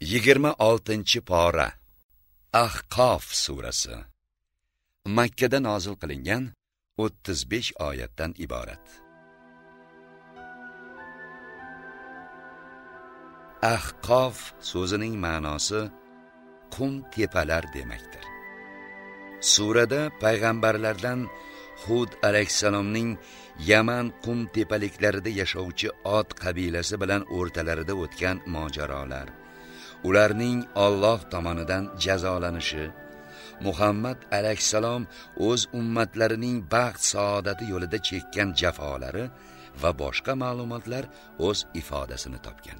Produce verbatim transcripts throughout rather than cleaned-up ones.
yigirma oltinchi pora. Ahqof surasi. Makka da nozil qilingan o'ttiz besh oyatdan iborat. Ahqof so'zining ma'nosi qum tepalar demakdir. Surada payg'ambarlardan Hud alayhissalomning Yaman qum tepaliklarida yashovchi Ot qabilasi bilan o'rtalarida o'tgan mojarolar, ularning Alloh tomonidan jazolanishi, Muhammad alayhissalom o'z ummatlarining baxt saodati yo'lida chekkan jafolari va boshqa ma'lumotlar o'z ifodasini topgan.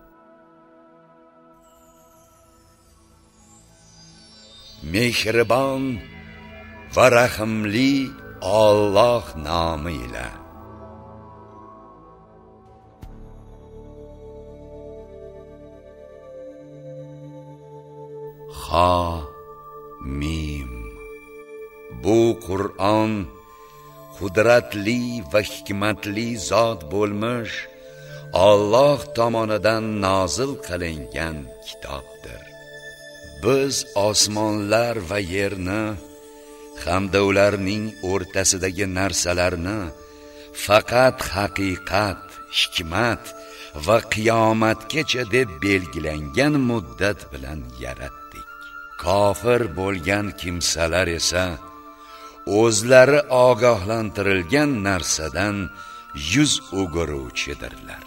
Mehribon va rahimli Alloh nomi ila. Ha Mim. Bu Qur'on qudratli va hikmatli zot bo'lmish Alloh tomonidan nozil qilingan kitobdir. Biz osmonlar va yerni hamda ularning o'rtasidagi narsalarni faqat haqiqat, hikmat va qiyomatgacha deb belgilangan muddat bilan yaratdik. Kofir bo'lgan kimsalar esa o'zlari ogohlantirilgan narsadan yuz o'giruvchidirlar.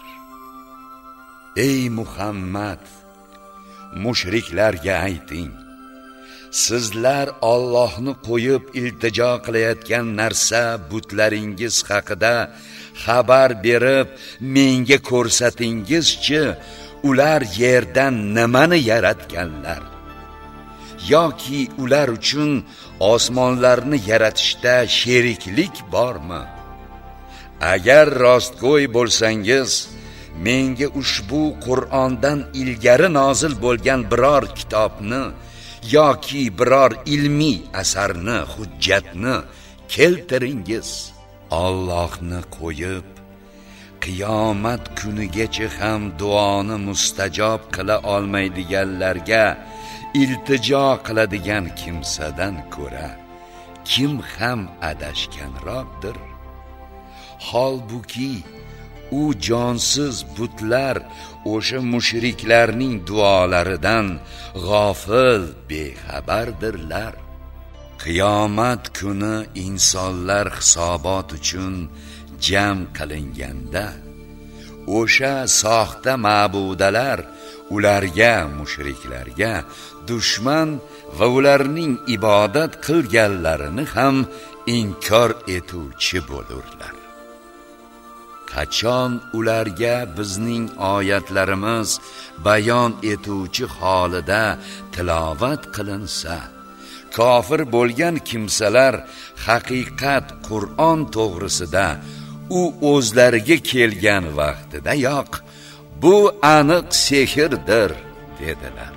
Ey Muhammad, mushriklarga ayting: sizlar Allohni qo'yib iltijo qilayotgan narsa butlaringiz haqida xabar berib menga ko'rsatingizchi, ular yerdan nimani yaratganlar? Yoki ular uchun osmonlarni yaratishda sheriklik bormi? Agar rostgo'y bo'lsangiz, menga ushbu Qur'ondan ilgari nozil bo'lgan biror kitobni yoki biror ilmiy asarni, hujjatni keltiringiz. Allohni qo'yib qiyomat kunigacha ham duoni mustajob qila olmaydiganlarga iltijo qiladigan kimsadan ko'ra kim ham adashganroqdir? Holbuki u jonsiz butlar o'sha mushriklarning duolaridan g'ofil, bexabardirlar. Qiyomat kuni insonlar hisobot uchun jam qilinganda o'sha soxta ma'budalar ularga, mushriklarga dushman va ularning ibodat qilganlarini ham inkor etuvchi bo'lurlar. Qachon ularga bizning oyatlarimiz bayon etuvchi holida tilovat qilinsa, kofir bo'lgan kimsalar haqiqat Qur'on to'g'risida u o'zlariga kelgan vaqtida yo'q, bu aniq sehrdir dedilar.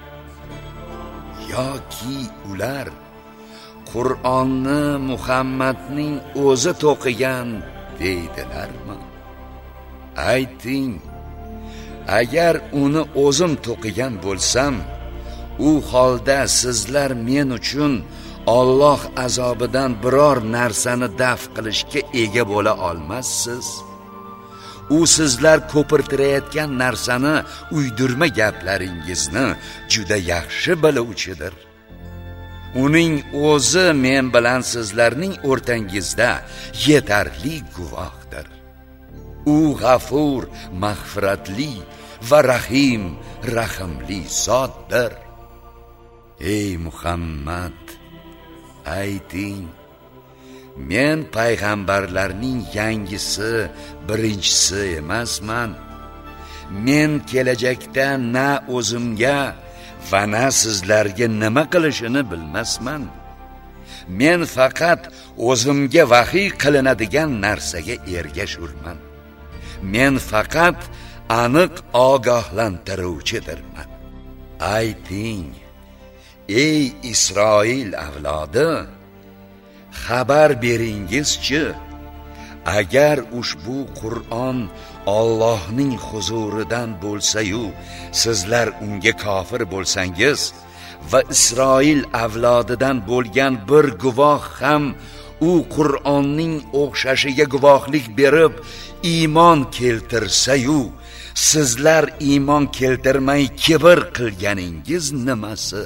Yoki ular Qur'onni Muhammadning o'zi to'qigan deydilarmi? Ayting, agar uni o'zim to'qigan bo'lsam, u holda sizlar men uchun Alloh azobidan biror narsani daf qilishga ega bo'la olmassiz. U sizlar ko'pirtirayotgan narsani, uydirma gaplaringizni juda yaxshi biluvchidir. Uning o'zi men bilan sizlarning o'rtangizda yetarli guvohdir. U g'afur, mag'firatli va rahim, rahimli zotdir. Ey Muhammad, ayting, men payg'ambarlarning yangisi, birinchisi emasman. Men kelajakda na o'zimga va na sizlarga nima qilishini bilmasman. Men faqat o'zimga vahiy qilinadigan narsaga ergashurman. Men faqat aniq ogohlantiruvchidirman. Ayting, ey Isroil avlodi, xabar beringizchi, agar ushbu Qur'on Allohning huzuridan bo'lsa-yu sizlar unga kofir bo'lsangiz va Isroil avlodidan bo'lgan bir guvoh ham u Qur'onning o'xshashiga guvohlik berib iymon keltirsa-yu sizlar iymon keltirmay kibr qilganingiz nimasi?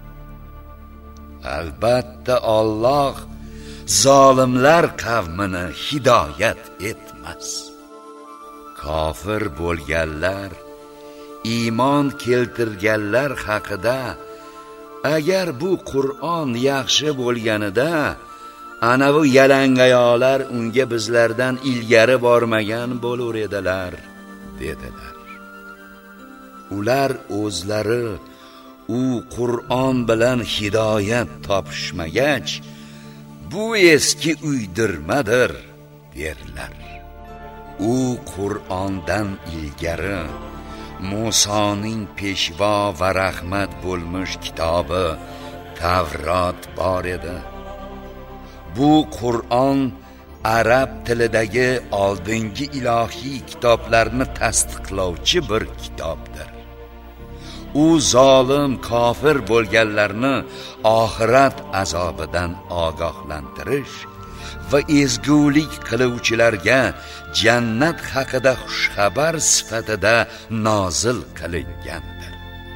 Albatta Alloh zolimlar qavmini hidoyat etmas. Kofir bo'lganlar, iymon keltirganlar haqida agar bu Qur'on yaxshi bo'lganida ana bu yalangoyoqlar unga bizlardan ilgari bormagan bo'lar edilar dedilar. Ular o'zlari u Qur'on bilan hidoyat topishmagach, bu eski uydirmadir derlar. U Qur'ondan ilgari Musoning peshvo va rahmat bo'lmish kitobi Tavrot bor edi. Bu Qur'on arab tilidagi oldingi ilohiy kitoblarni tasdiqlovchi bir kitobdir. U zolim kofir bo'lganlarni oxirat azobidan ogohlantirish va ezgulik qiluvchilarga jannat haqida xushxabar sifatida nozil qilingandir.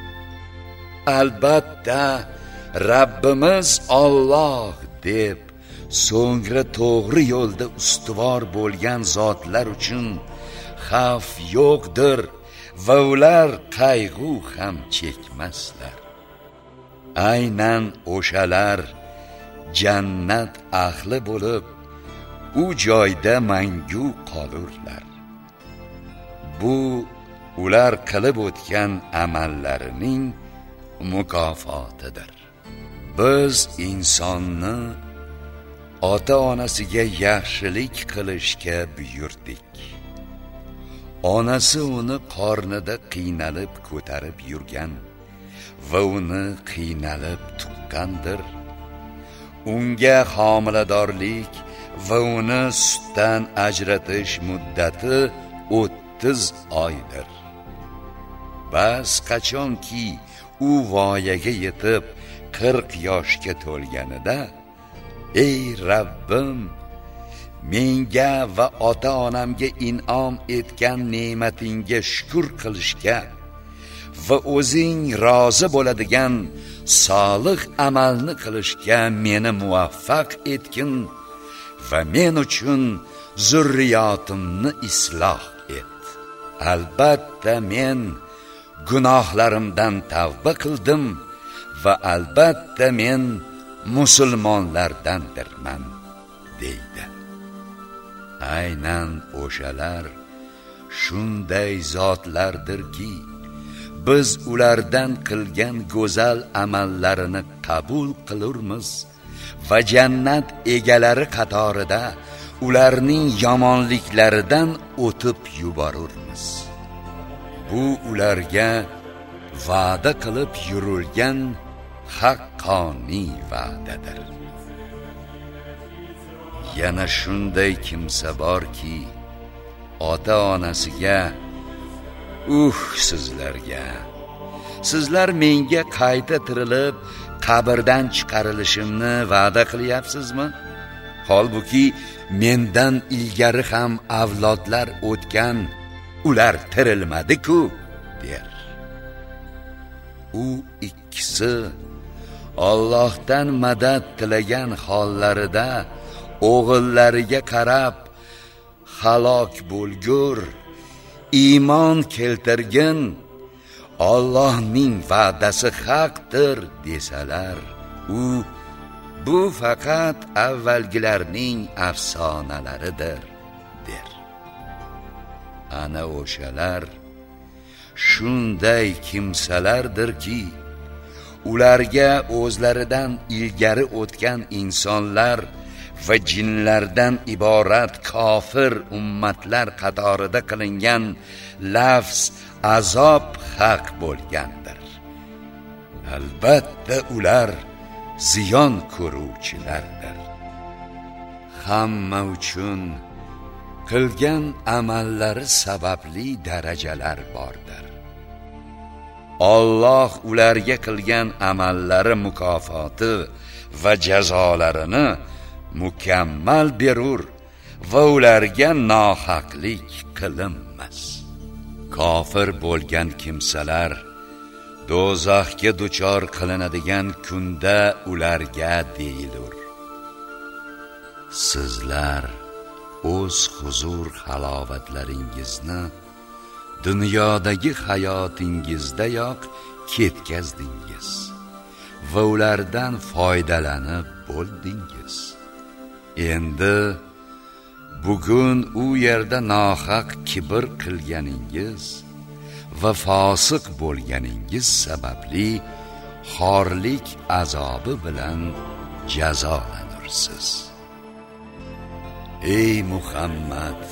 Albatta Rabbimiz Alloh deb so'ngra to'g'ri yo'lda ustuvor bo'lgan zotlar uchun xavf yo'qdir va ular qayg'u ham chekmaslar. Aynan o'shalar jannat ahli bo'lib, u joyda mangu qolurlar. Bu ular qilib o'tgan amallarining mukofotidir. Biz insonni ota-onasiga yaxshilik qilishga buyurdik. Onasi uni qornida qiynalib ko'tarib yurgan va uni qiynalib tuqqandir. Unga homiladorlik va uni sutdan ajratish muddati o'ttiz oydir. Bas qachonki u voyaga yetib qirq yoshga to'lganida, ey Rabbim, menga va ota-onamga in'om etgan ne'matingga shukr qilishga va o'zing rozi bo'ladigan solih amalni qilishga meni muvaffaq etgin va men uchun zurriyotimni isloh et. Albatta men gunohlarimdan tavba qildim va albatta men musulmonlardandirman deydi. Aynan o'shalar shunday zotlardirki, biz ulardan qilgan go'zal amallarini qabul qilurmiz va jannat egalari qatorida ularning yomonliklaridan o'tib yuborurmiz. Bu ularga va'da qilib yurilgan haqqoniy va'dadir. Yana shunday kimsa borki, ota-onasiga, "Uh sizlarga, sizlar menga qayta tirilib qabrdan chiqarilishimni va'da qilyapsizmi? Holbuki mendan ilgari ham avlodlar o'tgan, ular tirilmadi-ku" der. U ikkisi Allohdan madad tilagan hollarida o'g'illariga qarab, halok bo'lgur, iymon keltirgin, Allohning va'dasi haqdir desalar, u bu faqat avvalgilarning afsonalaridir der. Ana o'shalar shunday kimsalardirki, ularga o'zlaridan ilgari o'tgan insonlar va jinlardan iborat kofir ummatlar qatorida qilingan lafz azob haq bo'lgandir. Albatta ular ziyon ko'ruvchilardir. Hamma uchun qilgan amallari sababli darajalar bordir. Alloh ularga qilgan amallari mukofoti va jazolarini mukammal berur va ularga nohaqlik qilinmas. Kofir bo'lgan kimsalar do'zaxga duchor qilinadigan kunda ularga deyilur: sizlar o'z huzur halovatlaringizni dunyodagi hayotingizdayoq ketkazdingiz va ulardan foydalanib bo'ldingiz. Endi bugun u yerda nohaq kibr qilganingiz va fosiq bo'lganingiz sababli xorlik azobi bilan jazolanursiz. Ey Muhammad,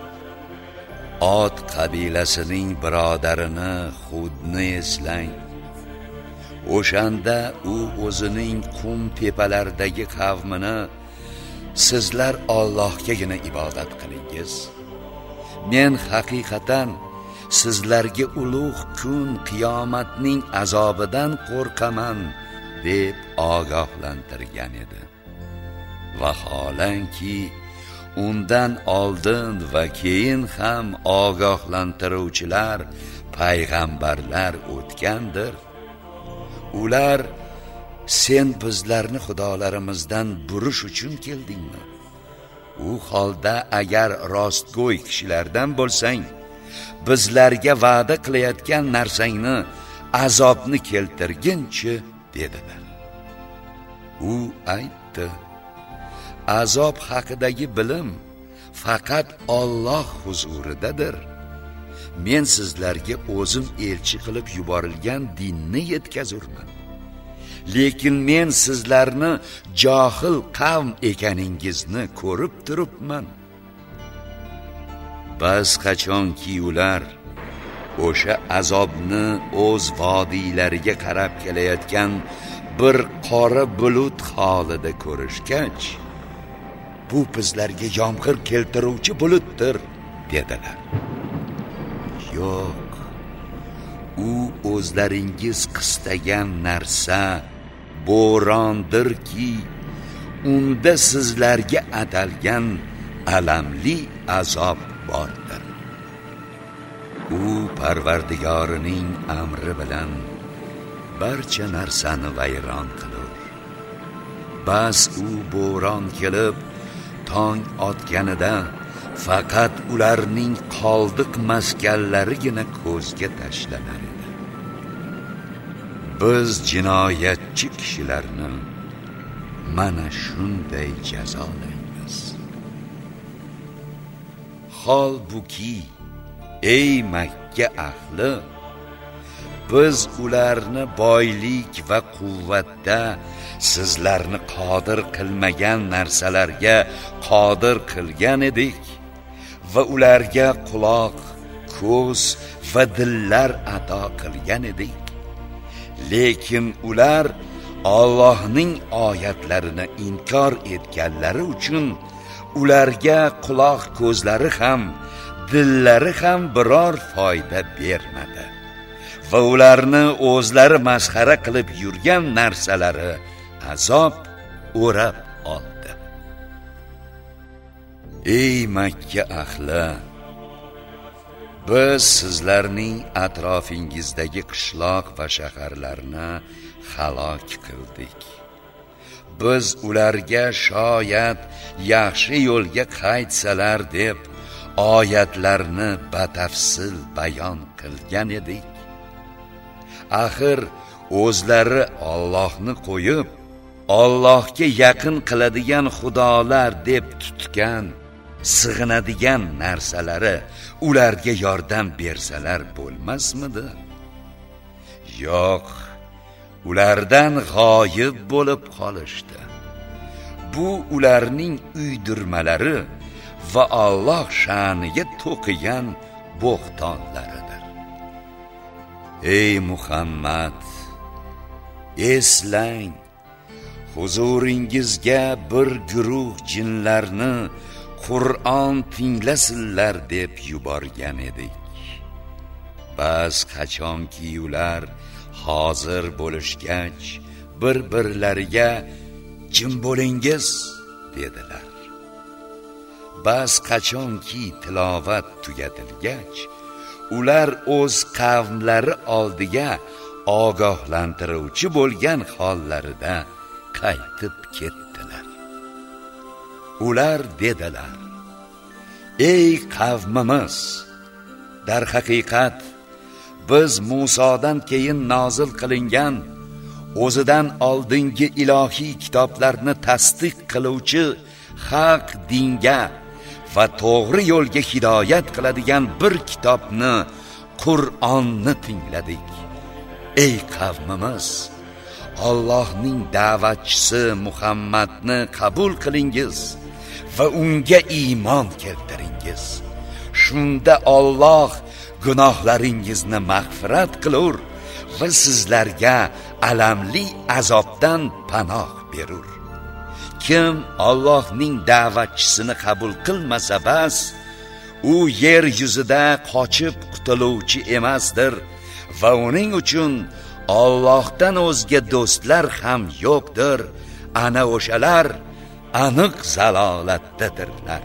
Od qabilasining birodarini Hudni eslang. O'shanda u o'zining qum tepalaridagi qavmini: sizlar Allohgagina ibodat qilingiz. Men haqiqatan sizlarga ulug' kun qiyomatning azobidan qo'rqaman deb ogohlantirgan edi. Vaholanki undan oldin va keyin ham ogohlantiruvchilar, payg'ambarlar o'tgandir. Ular: sen bizlarni xudolarimizdan burish uchun keldingmi? U holda agar rostgo'y kishilardan bo'lsang, bizlarga va'da qilayotgan narsangni, azobni keltirginchi dedilar. U aytdi: azob haqidagi bilim faqat Alloh huzuridadir. Men sizlarga o'zim elchi qilib yuborilgan dinni yetkazurman. Lekin men sizlarni johil qavm ekaningizni ko'rib turibman. Bas qachonki ular o'sha azobni o'z vodiylariga qarab kelayotgan bir qora bulut holida ko'rishgach, bu bizlarga yomg'ir keltiruvchi bulutdir dedilar. Yo'q, u o'zlaringiz qistagan narsa bo'rondirki, unda sizlarga atalgan alamli azob bordir. U Parvardigorining amri bilan barcha narsani vayron qilur. Bas u bo'ron kelib tong otganida faqat ularning qoldiq maskanlarigina ko'zga tashlanar edi. Biz jinoyatchi kishilarni mana shunday jazolaymiz. Holbuki ey Makka ahli, biz ularni boylik va quvvatda sizlarni qodir qilmagan narsalarga qodir qilgan edik va ularga quloq, ko'z va dillar ato qilgan edik. Lekin ular Allohning oyatlarini inkor etganlari uchun ularga quloq ko'zlari ham, dillari ham biror foyda bermadi va ularni o'zlari masxara qilib yurgan narsalari azob o'rab oldi. Ey Makka ahli, biz sizlarning atrofingizdagi qishloq va shaharlarni halok qildik. Biz ularga shoyat yaxshi yo'lga qaytsalar deb oyatlarni batafsil bayon qilgan edik. Axir o'zlari Allohni qo'yib, Allohga yaqin qiladigan xudolar deb tutgan, sig'inadigan narsalari ularga yordam bersalar bo'lmasmidi? Yo'q, ulardan g'oyib bo'lib qolishdi. Bu ularning uydirmalari va Alloh sha'niga to'qigan bo'xtonlaridir. Ey Muhammad, eslang, huzuringizga bir guruh jinlarni Qur'on tinglasinlar deb yuborgan edik. Bas qachonki ular hozir bo'lishgach bir-birlariga jim bo'lingiz dedilar. Bas qachonki tilovat tugatilgach ular o'z qavmlari oldiga ogohlantiruvchi bo'lgan hollarida qaytib ketdilar. Ular dedilar: ey qavmimiz, dar haqiqat biz Musodan keyin nozil qilingan o'zidan oldingi ilohiy kitoblarni tasdiq qiluvchi haq dinga va to'g'ri yo'lga hidoyat qiladigan bir kitobni, Qur'onni tingladik. Ey qavmimiz, Allohning da'vatchisi Muhammadni qabul qilingiz va unga iymon keltiringiz. Shunda Alloh gunohlaringizni mag'firat qilur va sizlarga alamli azobdan panoh berur. Kim Allohning da'vatchisini qabul qilmasa bas, u yer yuzida qochib qutuluvchi emasdir va uning uchun Allohdan o'zga do'stlar ham yo'qdir. Ana o'shalar aniq zalolatdadirlar.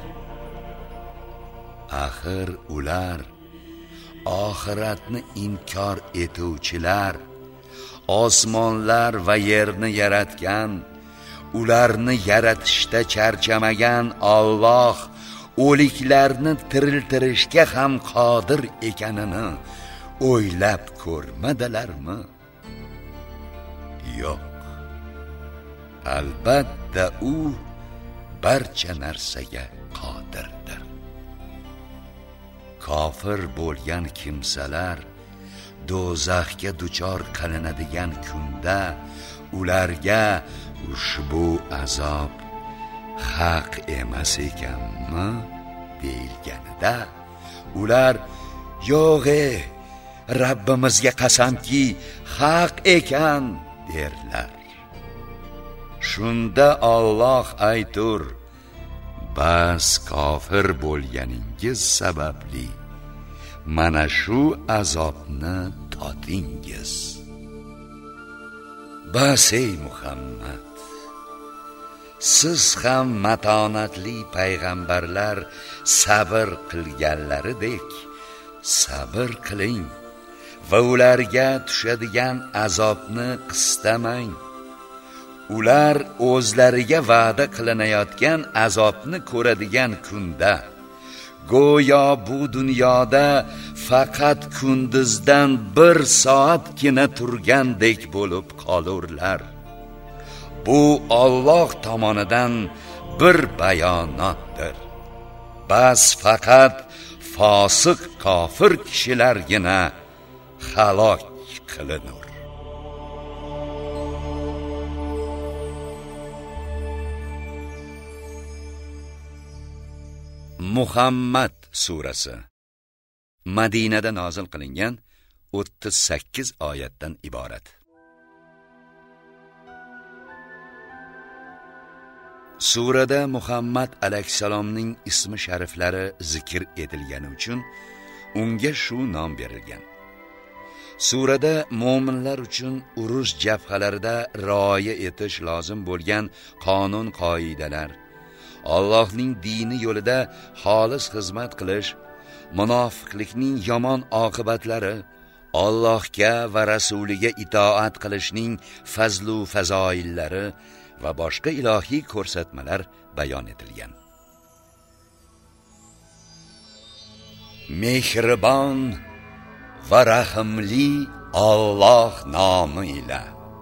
Axir ular oxiratni inkor etuvchilar, osmonlar va yerni yaratgan, ularni yaratishda charchamagan Alloh o'liklarni tiriltirishga ham qodir ekanini o'ylab ko'rmadilarmi? Yo'q. Albatta u barcha narsaga qodirdir. Kofir bo'lgan kimsalar do'zaxga duchor qilinadigan kunda ularga ushbu azob haq emas ekanmi deyilganida ular yo'g'e, Rabbimizga qasamki haq ekan derlar. Shunda Alloh aytur: bas kofir bo'lganingiz sababli mana shu azobni totingiz. Bas ey Muhammad, siz ham matonatli payg'ambarlar sabr qilganlaridek sabr qiling va ularga tushadigan azobni qistamang. Ular o'zlariga va'da qilinayotgan azobni ko'radigan kunda go'yo bu dunyoda faqat kunduzdan bir soatgina turgandek bo'lib qolurlar. Bu Alloh tomonidan bir bayonotdir. Bas faqat fosiq kofir kishilargina halok qilinur. Muhammad surasi Madinada nozil qilingan o'ttiz sakkiz oyatdan iborat. Surada Muhammad alayhisalomning ismi shariflari zikr etilgani uchun unga shu nom berilgan. Surada mu'minlar uchun urush jabhalarida rioya etish lozim bo'lgan qonun qoidalar, Allohning dini yo'lida xolis xizmat qilish, munofiqlikning yomon oqibatlari, Allohga va rasuliga itoat qilishning fazlu fazoillari va boshqa ilohiy ko'rsatmalar bayon etilgan. Mehribon va rahimli Alloh nomi ila.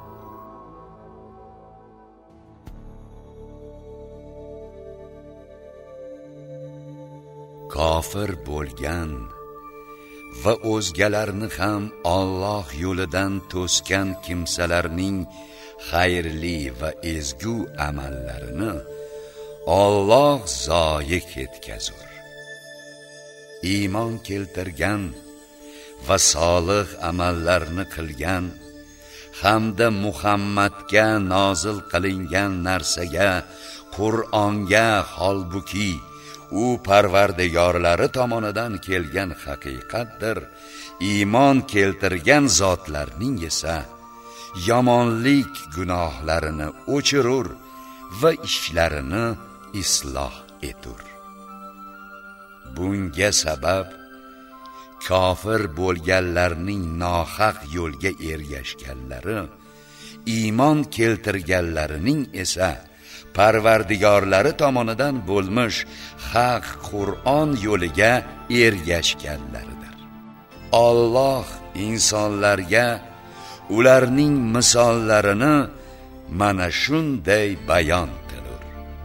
Kofir bo'lgan va o'zgalarni ham Alloh yo'lidan to'sgan kimsalarning xayrli va ezgu amallarini Alloh zoyi ketkazur. Iymon keltirgan va solih amallarni qilgan hamda Muhammadga nozil qilingan narsaga, Qur'onga, holbuki u parvardigorlari tomonidan kelgan haqiqatdir. Iymon keltirgan zotlarning esa yomonlik gunohlarini o'chirur va ishlarini isloh etur. Bunga sabab kofir bo'lganlarning nohaq yo'lga ergashganlari, iymon keltirganlarining esa parvardigorlari tomonidan bo'lmish haq Qur'on yo'liga ergashganlaridir. Alloh insonlarga ularning misollarini mana shunday bayon qilur.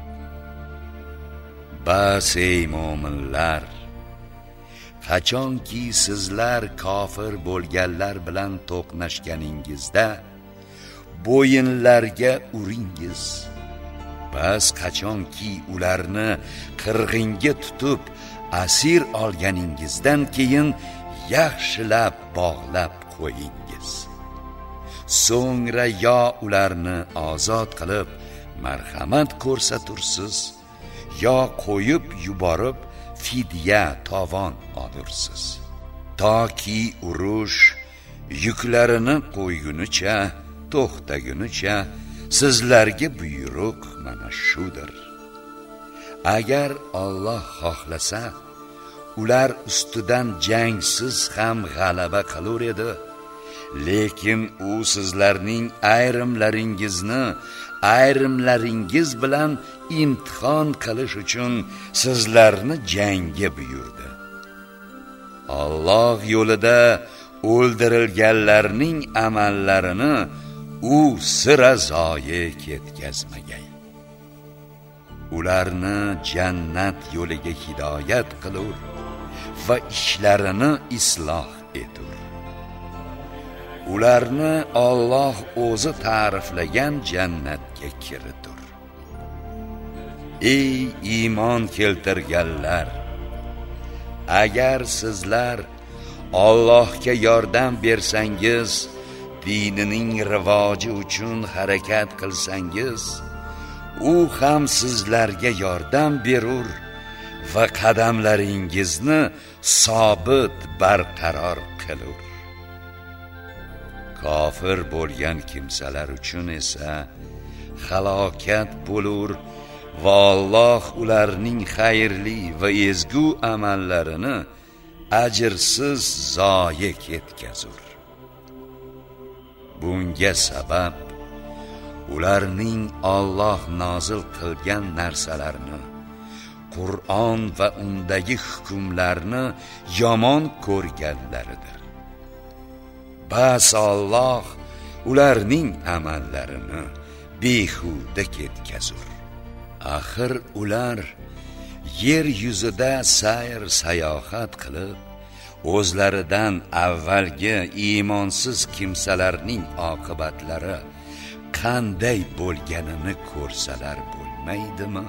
Bas ey mo'minlar, qachonki sizlar kofir bo'lganlar bilan to'qnashganingizda bo'yinlarga uringiz. Bas qachonki ularni qirg'inga tutib asir olganingizdan keyin yaxshilab bog'lab qo'yingiz. So'ngra yo ularni ozod qilib marhamat ko'rsatursiz, yo qo'yib yuborib fidya tovon olursiz. Toki urush yuklarini qo'ygunicha, to'xtagunicha sizlarga buyruq mana shudir. Agar Alloh xohlasa, ular ustidan jangsiz ham g'alaba qilur edi. Lekin u sizlarning ayrimlaringizni ayrimlaringiz bilan imtihon qilish uchun sizlarni jangga buyurdi. Alloh yo'lida o'ldirilganlarning amallarini u sira zoye ketkazmagay. Ularni jannat yo'liga hidoyat qilur va ishlarini isloh etur. Ularni Alloh o'zi ta'riflagan jannatga kiritur. Ey iymon keltirganlar, agar sizlar Allohga yordam bersangiz, dinining rivoji uchun harakat qilsangiz, u ham sizlarga yordam berur va qadamlaringizni sobit barqaror qilur. Kofir bo'lgan kimsalar uchun esa halokat bo'lur va Alloh ularning xayrli va ezgu amallarini ajrsiz zoye ketkazur. Bunga sabab ularning Alloh nozil qilgan narsalarni, Qur'on va undagi hukmlarni yomon ko'rganlaridir. Bas Alloh ularning amallarini behuda ketkazur. Axir ular yer yuzida sayr sayohat qilib, o'zlaridan avvalgi iymonsiz kimsalarning oqibatlari qanday bo'lganini ko'rsalar bo'lmaydimi?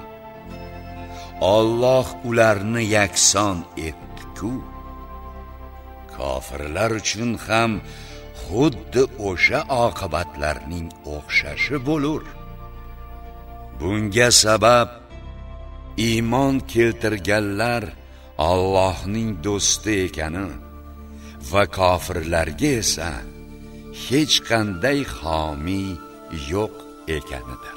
Alloh ularni yakson etdi-ku. Kofirlar uchun ham xuddi o'sha oqibatlarning o'xshashi bo'lur. Bunga sabab iymon keltirganlar Allohning do'sti ekani va kofirlarga esa hech qanday homiy yo'q ekanidir.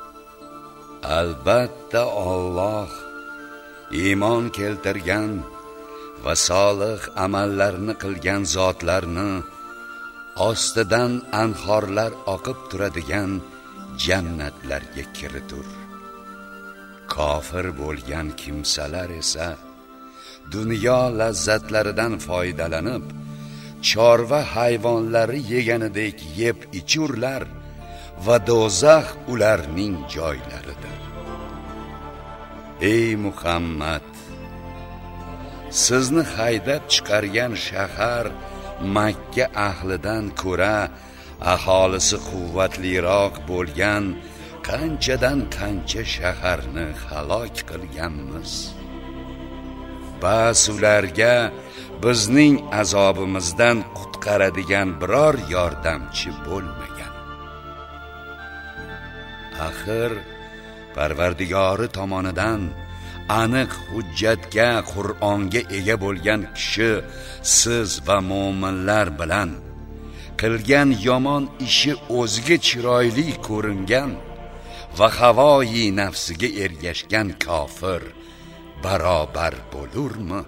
Albatta Alloh iymon keltirgan va solih amallarni qilgan zotlarni ostidan anhorlar oqib turadigan jannatlarga kiritur. Kofir bo'lgan kimsalar esa dunyo lazzatlaridan foydalanib, chorva hayvonlari yeganidek yeb ichurlar va do'zax ularning joylaridir. Ey Muhammad, sizni haydab chiqargan shahar Makka ahlidan ko'ra aholisi quvvatliroq bo'lgan qanchadan qancha shaharni halok qilganmiz. Bas ularga bizning azobimizdan qutqaradigan biror yordamchi bo'lmagan. Axir Parvardigori tomonidan aniq hujjatga, Qur'onga ega bo'lgan kishi siz va mo'minlar bilan qilgan yomon ishi o'ziga chiroyli ko'ringan va havoyi nafsiga ergashgan kofir barobar bo'lurmi?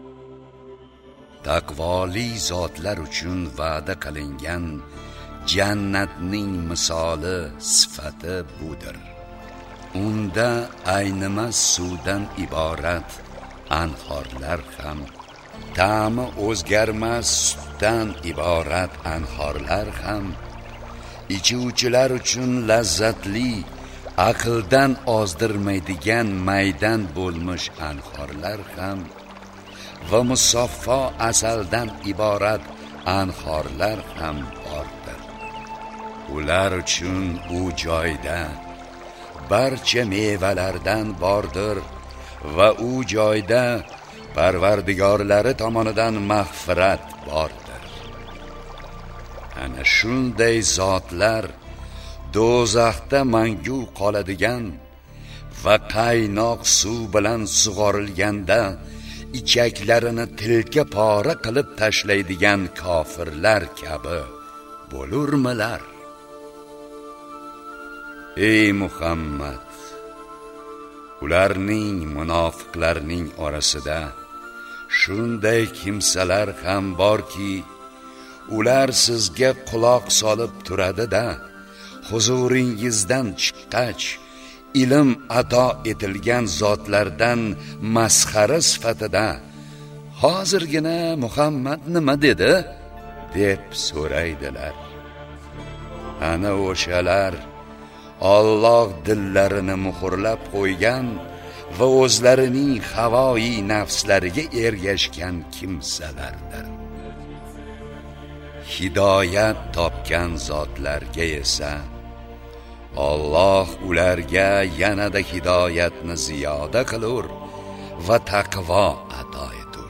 Taqvoli zotlar uchun va'da qilingan jannatning misoli sifati budir. Unda aynimas suvdan iborat anhorlar ham, ta'mi o'zgarmas sutdan iborat anhorlar ham, ichuvchilar uchun lazzatli, aqldan ozdirmaydigan maydan bo'lmish anhorlar ham va musaffo asaldan iborat anhorlar ham bordir. Ular uchun u joyda barcha mevalardan bordir va u joyda Parvardigorlari tomonidan mag'firat bordir. Ana shunday zotlar do'zaxda mangu qoladigan va qaynoq suv bilan sug'orilganda ichaklarini tilka pora qilib tashlaydigan kofirlar kabi bo'lurmilar? Ey Muhammad, ularning munofiqlarning orasida shunday kimsalar ham borki, ular sizga quloq solib turadi-da, huzuringizdan chiqqach ilm ato etilgan zotlardan masxara sifatida hozirgina Muhammad nima dedi deb so'raydilar. Ana o'shalar Alloh dillarini muhrlab qo'ygan va o'zlarining havoyi nafslariga ergashgan kimsalardir. Hidoyat topgan zotlarga esa Alloh ularga yanada hidoyatni ziyoda qilur va taqvo ato etur.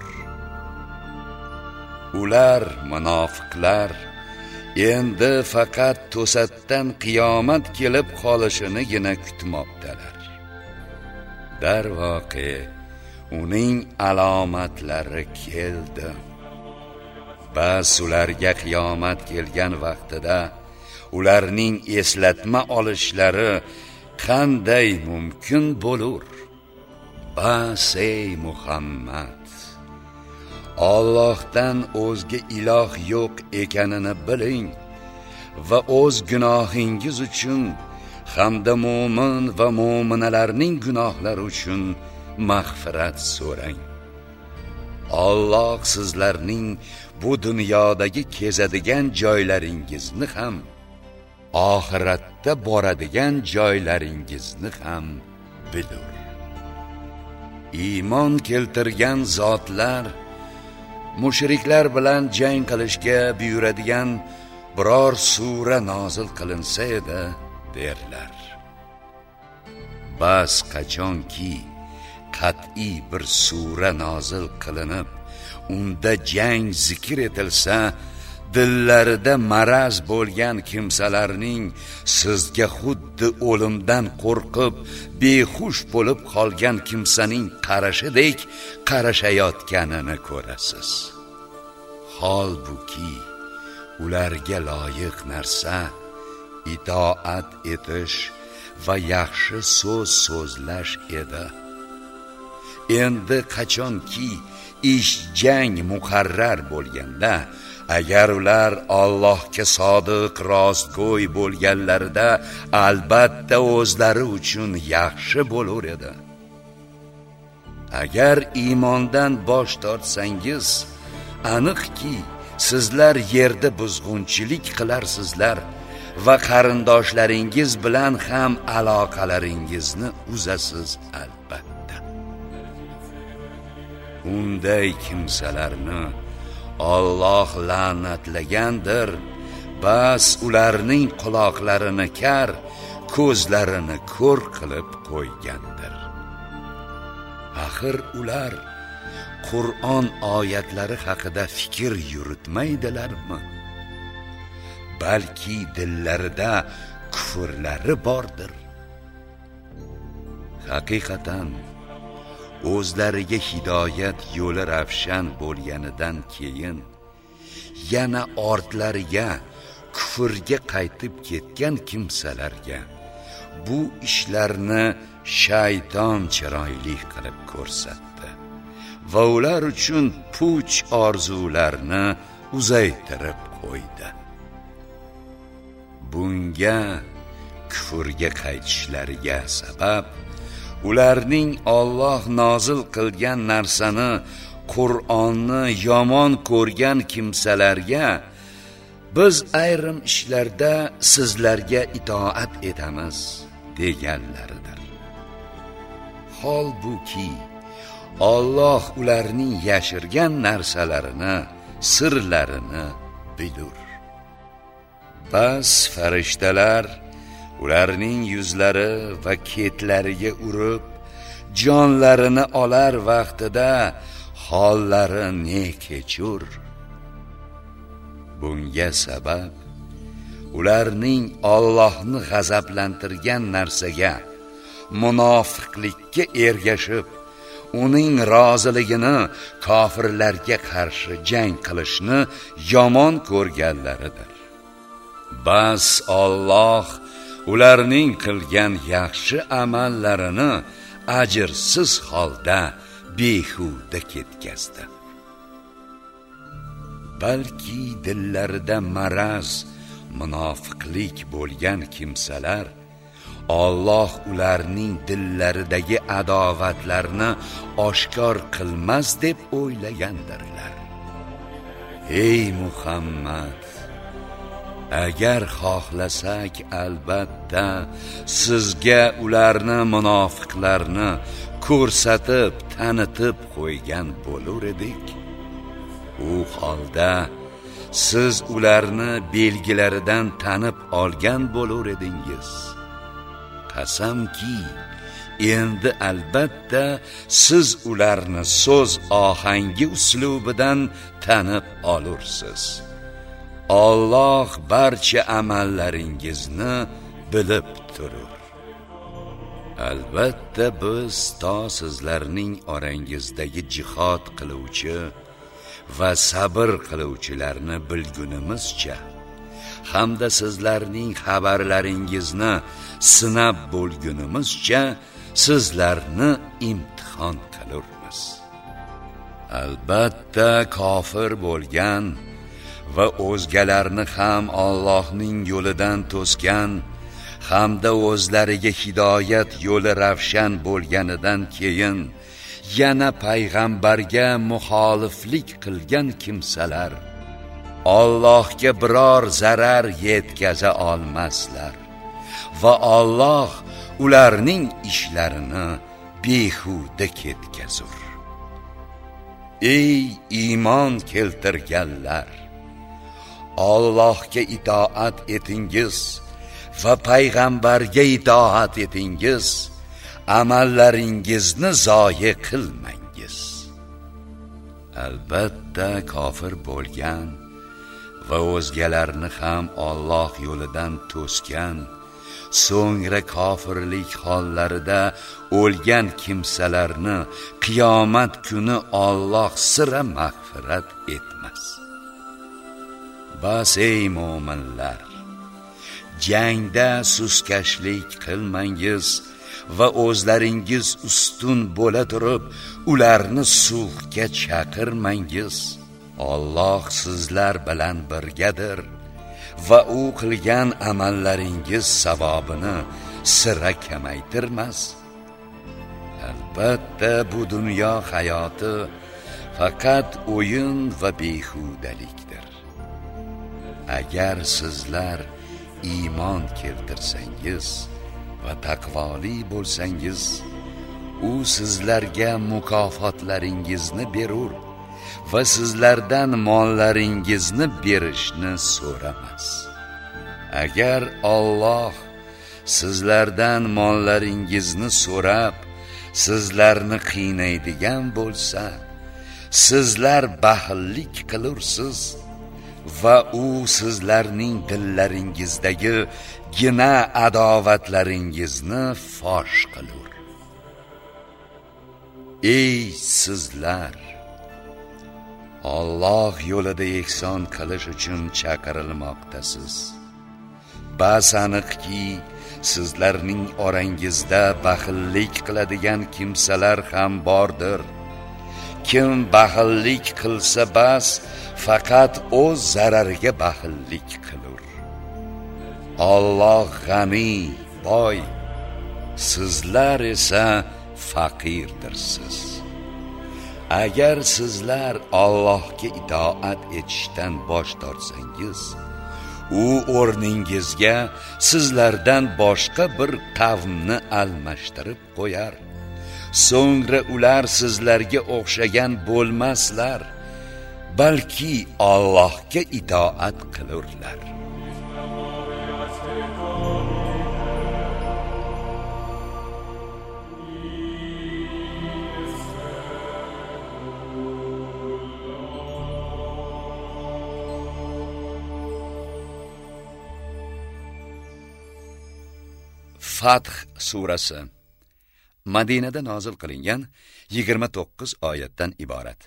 Ular munofiqlar endi faqat to'satdan qiyomat kelib qolishinigina kutmoqdalar. Darvoqe uning alomatlari keldi. Bas ularga qiyomat kelgan vaqtida ularning eslatma olishlari qanday mumkin bo'lur? Bas ey Muhammad, Allohdan o'zga iloh yo'q ekanini biling va o'z gunohingiz uchun hamda mo'min va mo'minalarning gunohlari uchun mag'firat so'rang. Alloh sizlarning bu dunyodagi kezadigan joylaringizni ham, oxiratda boradigan joylaringizni ham bilur. Iymon keltirgan zotlar mushriklar bilan jang qilishga buyuradigan biror sura nozil qilinsa edi derlar. Bas qachonki qat'iy bir sura nozil qilinib, unda jang zikr etilsa, dillarida maraz bo'lgan kimsalarning sizga xuddi o'limdan qo'rqib behush bo'lib qolgan kimsaning qarashidek qarashayotganini ko'rasiz. Holbuki ularga loyiq narsa itoat etish va yaxshi so'z so'zlash edi. Endi qachonki ish jang muqarrar bo'lganda, agar ular Allohga sodiq rostgo'y bo'lganlarida albatta o'zlari uchun yaxshi bo'lar edi. Agar iymondan bosh tortsangiz, aniqki sizlar yerda buzg'unchilik qilarsizlar va qarindoshlaringiz bilan ham aloqalaringizni uzasiz albatta. Unday kimsalarni Alloh la'natlagandir. Bas ularning quloqlarini kar, ko'zlarini ko'r qilib qo'ygandir. Axir ular Qur'on oyatlari haqida fikr yuritmaydilarmi? Balki dillarida kufrlari bordir. Haqiqatan o'zlariga hidoyat yo'li ravshan bo'lganidan keyin yana ortlariga kufrga qaytib ketgan kimsalarga bu ishlarni shayton chiroyli qilib ko'rsatdi va ular uchun puch orzularni uzaytirib qo'ydi. Bunga kufrga qaytishlariga sabab ularning Alloh nozil qilgan narsani, Qur'onni yomon ko'rgan kimsalarga biz ayrim ishlarda sizlarga itoat etamiz deganlaridir. Holbuki Alloh ularning yashirgan narsalarini, sirlarini bilur. Bas farishtalar ularning yuzlari va ketlariga urib, jonlarini olar vaqtida hollari ne kechur. Bunga sabab ularning Allohni g'azablantirgan narsaga, munofiqlikka ergashib, uning roziligini kofirlarga qarshi jang qilishni yomon ko'rganlaridir. Bas Alloh ularning qilgan yaxshi amallarini ajrsiz holda behuda ketkazdi. Balki dillarida maraz, munofiqlik bo'lgan kimsalar Alloh ularning dillaridagi adovatlarni oshkor qilmas deb o'ylagandirlar. Ey Muhammad, agar xohlasak albatta sizga ularni, munofiqlarni ko'rsatib, tanitib qo'ygan bo'lar edik. U holda siz ularni belgilaridan tanib olgan bo'lar edingiz. Qasamki, endi albatta siz ularni so'z ohangi uslubidan tanib olursiz. Alloh barcha amallaringizni bilib turur. Albatta biz to sizlarning orangizdagi jihad qiluvchi va sabr qiluvchilarni bilgunimizcha hamda sizlarning xabarlaringizni sinab bo'lgunimizcha sizlarni imtihon qilurmiz. Albatta kofir bo'lgan va o'zgalarni ham Allohning yo'lidan to'sgan hamda o'zlariga hidoyat yo'li ravshan bo'lganidan keyin yana payg'ambarga muxoliflik qilgan kimsalar Allohga biror zarar yetkaza olmaslar va Alloh ularning ishlarini behuda ketkazur. Ey iymon keltirganlar, Allohga itoat etingiz va payg'ambarga itoat etingiz, amallaringizni zoyi qilmangiz. Albatta kofir bo'lgan va o'zgalarni ham Alloh yo'lidan to'sgan, so'ngra kofirlik hollarida o'lgan kimsalarni qiyomat kuni Alloh sira mag'firat etmas. Bas ey mo'minlar, jangda suskashlik qilmangiz va o'zlaringiz ustun bo'la turib ularni sulhga chaqirmangiz. Alloh sizlar bilan birgadir va u qilgan amallaringiz savobini sira kamaytirmas. Albatta bu dunyo hayoti faqat o'yin va behudalikdir. Agar sizlar iymon keltirsangiz va taqvoli bo'lsangiz, u sizlarga mukofotlaringizni berur va sizlardan mollaringizni berishni so'ramas. Agar Alloh sizlardan mollaringizni so'rab, sizlarni qiynaydigan bo'lsa, sizlar baxillik qilursiz va u sizlarning dillaringizdagi gina adovatlaringizni fosh qilur. ey sizlar, Alloh yo'lida ehson qilish uchun chaqirilmoqdasiz. Bas aniqki, sizlarning orangizda baxillik qiladigan kimsalar ham bordir. Kim baxillik qilsa bas, faqat o'z zarariga baxillik qilur. Alloh g'ani, boy, sizlar esa faqirdirsiz. Agar sizlar Allohga itoat etishdan bosh tortsangiz, u o'rningizga sizlardan boshqa bir qavmni almashtirib qo'yar. So'ngra ular sizlarga o'xshagan bo'lmaslar, balki Allohga itoat qilurlar. Fath surasi Madinada nozil qilingan yigirma to'qqiz oyatdan iborat.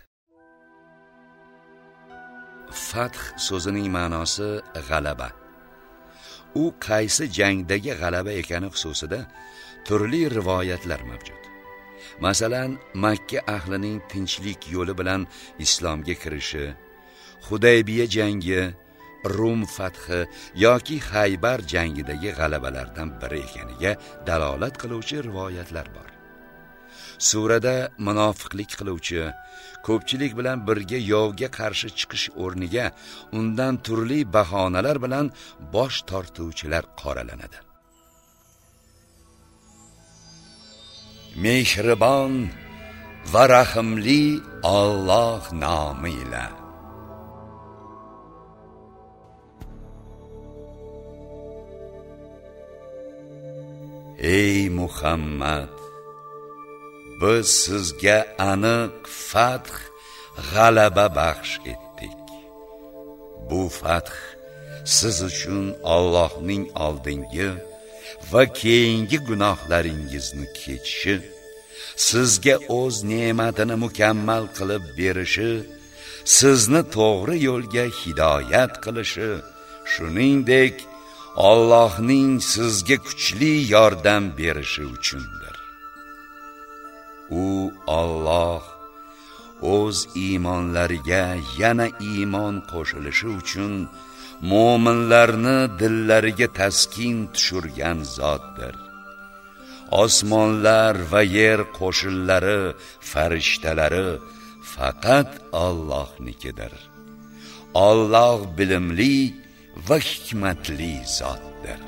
Fath so'zining ma'nosi g'alaba. U qaysi jangdagi g'alaba ekani xususida turli rivoyatlar mavjud. Masalan, Makka ahlining tinchlik yo'li bilan islomga kirishi, Hudaybiya jangi, Rum fathi yoki Haybar jangidagi g'alabalardan biri ekaniga dalolat qiluvchi rivoyatlar bor. Surada munofiqlik qiluvchi, ko'pchilik bilan birga yovga qarshi chiqish o'rniga undan turli bahonalar bilan bosh tortuvchilar qoralanadi. Mehribon va rahimli Alloh nomi bilan. Ey Muhammad, biz sizga aniq fath, g'alaba baxsh etdik. Bu fath siz uchun Allohning oldingi va keyingi gunohlaringizni kechishi, sizga o'z ne'matini mukammal qilib berishi, sizni to'g'ri yo'lga hidoyat qilishi, shuningdek Allohning sizga kuchli yordam berishi uchundir. U Alloh o'z iymonlariga yana iymon qo'shilishi uchun mo'minlarni dillariga taskin tushurgan zotdir. Osmonlar va yer qo'shinlari, farishtalari faqat Allohnikidir. Alloh bilimli va hikmatli zotdir.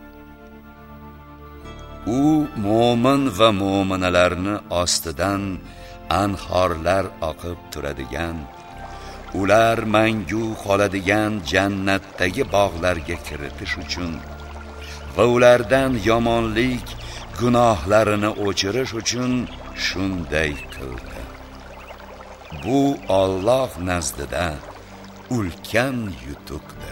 U mo'min va mo'minalarni ostidan anhorlar oqib turadigan, ular mangu qoladigan jannatdagi bog'larga kiritish uchun va ulardan yomonlik, gunohlarini o'chirish uchun shunday qildi. Bu Alloh nazdida ulkan yutuqdir.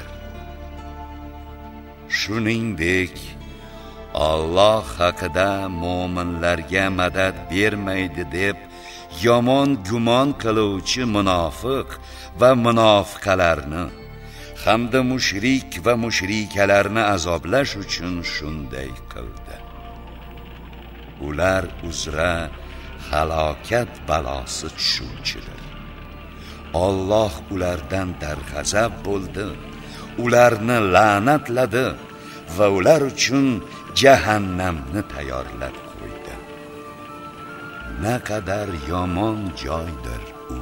Shuningdek, Alloh haqida mo'minlarga madad bermaydi deb yomon gumon qiluvchi munofiq va munofiqalarni hamda mushrik va mushrikalarni azoblash uchun shunday qildi. Ular uzra halokat balosi tushuvchidir. Alloh ulardan darg'azab bo'ldi, ularni la'natladi va ular uchun jahannamni tayyorlab qo'ydi. Naqadar yomon joydir u.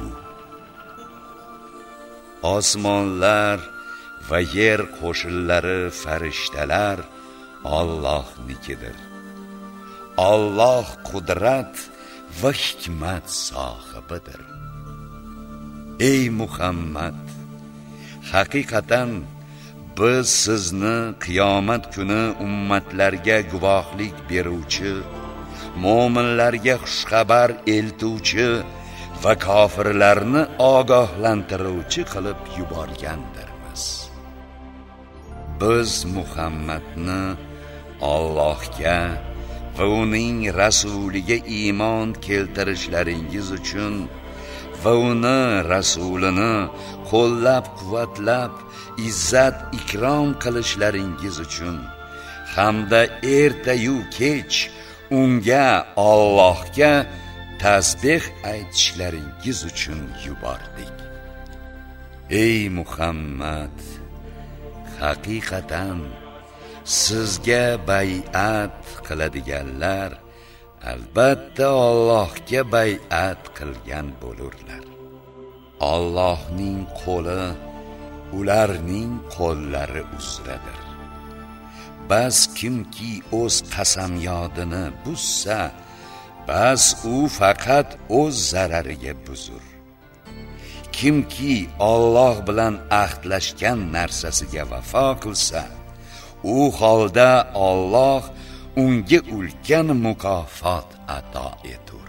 Osmonlar va yer qo'shinlari, farishtalar Allohnikidir. Alloh qudrat va hikmat sohibidir. Ey Muhammad, haqiqatan biz sizni qiyomat kuni ummatlarga guvohlik beruvchi, mo'minlarga xushxabar eltuvchi va kofirlarni ogohlantiruvchi qilib yuborgandirmiz. Biz Muhammadni Allohga va uning rasuliga iymon keltirishlaringiz uchun va uni rasulini qo'llab-quvvatlab izzat ikrom qilishlaringiz uchun hamda ertayu kech unga Allohga tasbih aytishlaringiz uchun yubordik. Ey Muhammad, haqiqatan sizga bay'at qiladiganlar albatta Allohga bay'at qilgan bo'lurlar. Allohning qo'li ularning qo'llari uzradir. Bas kimki o'z qasamyodini buzsa, bas u faqat o'z zarariga buzur. Kimki Alloh bilan ahdlashgan narsasiga vafo qilsa, u holda Alloh unga ulkan mukofot ato etur.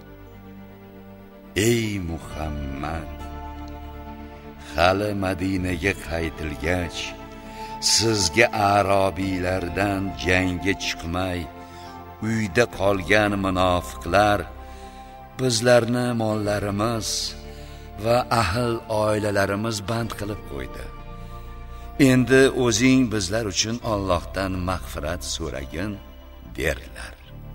Ey Muhammad, hali Madinaga qaytilgach, sizga arabiylardan jangga chiqmay uyda qolgan munofiqlar bizlarni mollarimiz va ahl oilalarimiz band qilib qo'ydi. Endi o'zing bizlar uchun Allohdan mag'firat so'ragin derlar.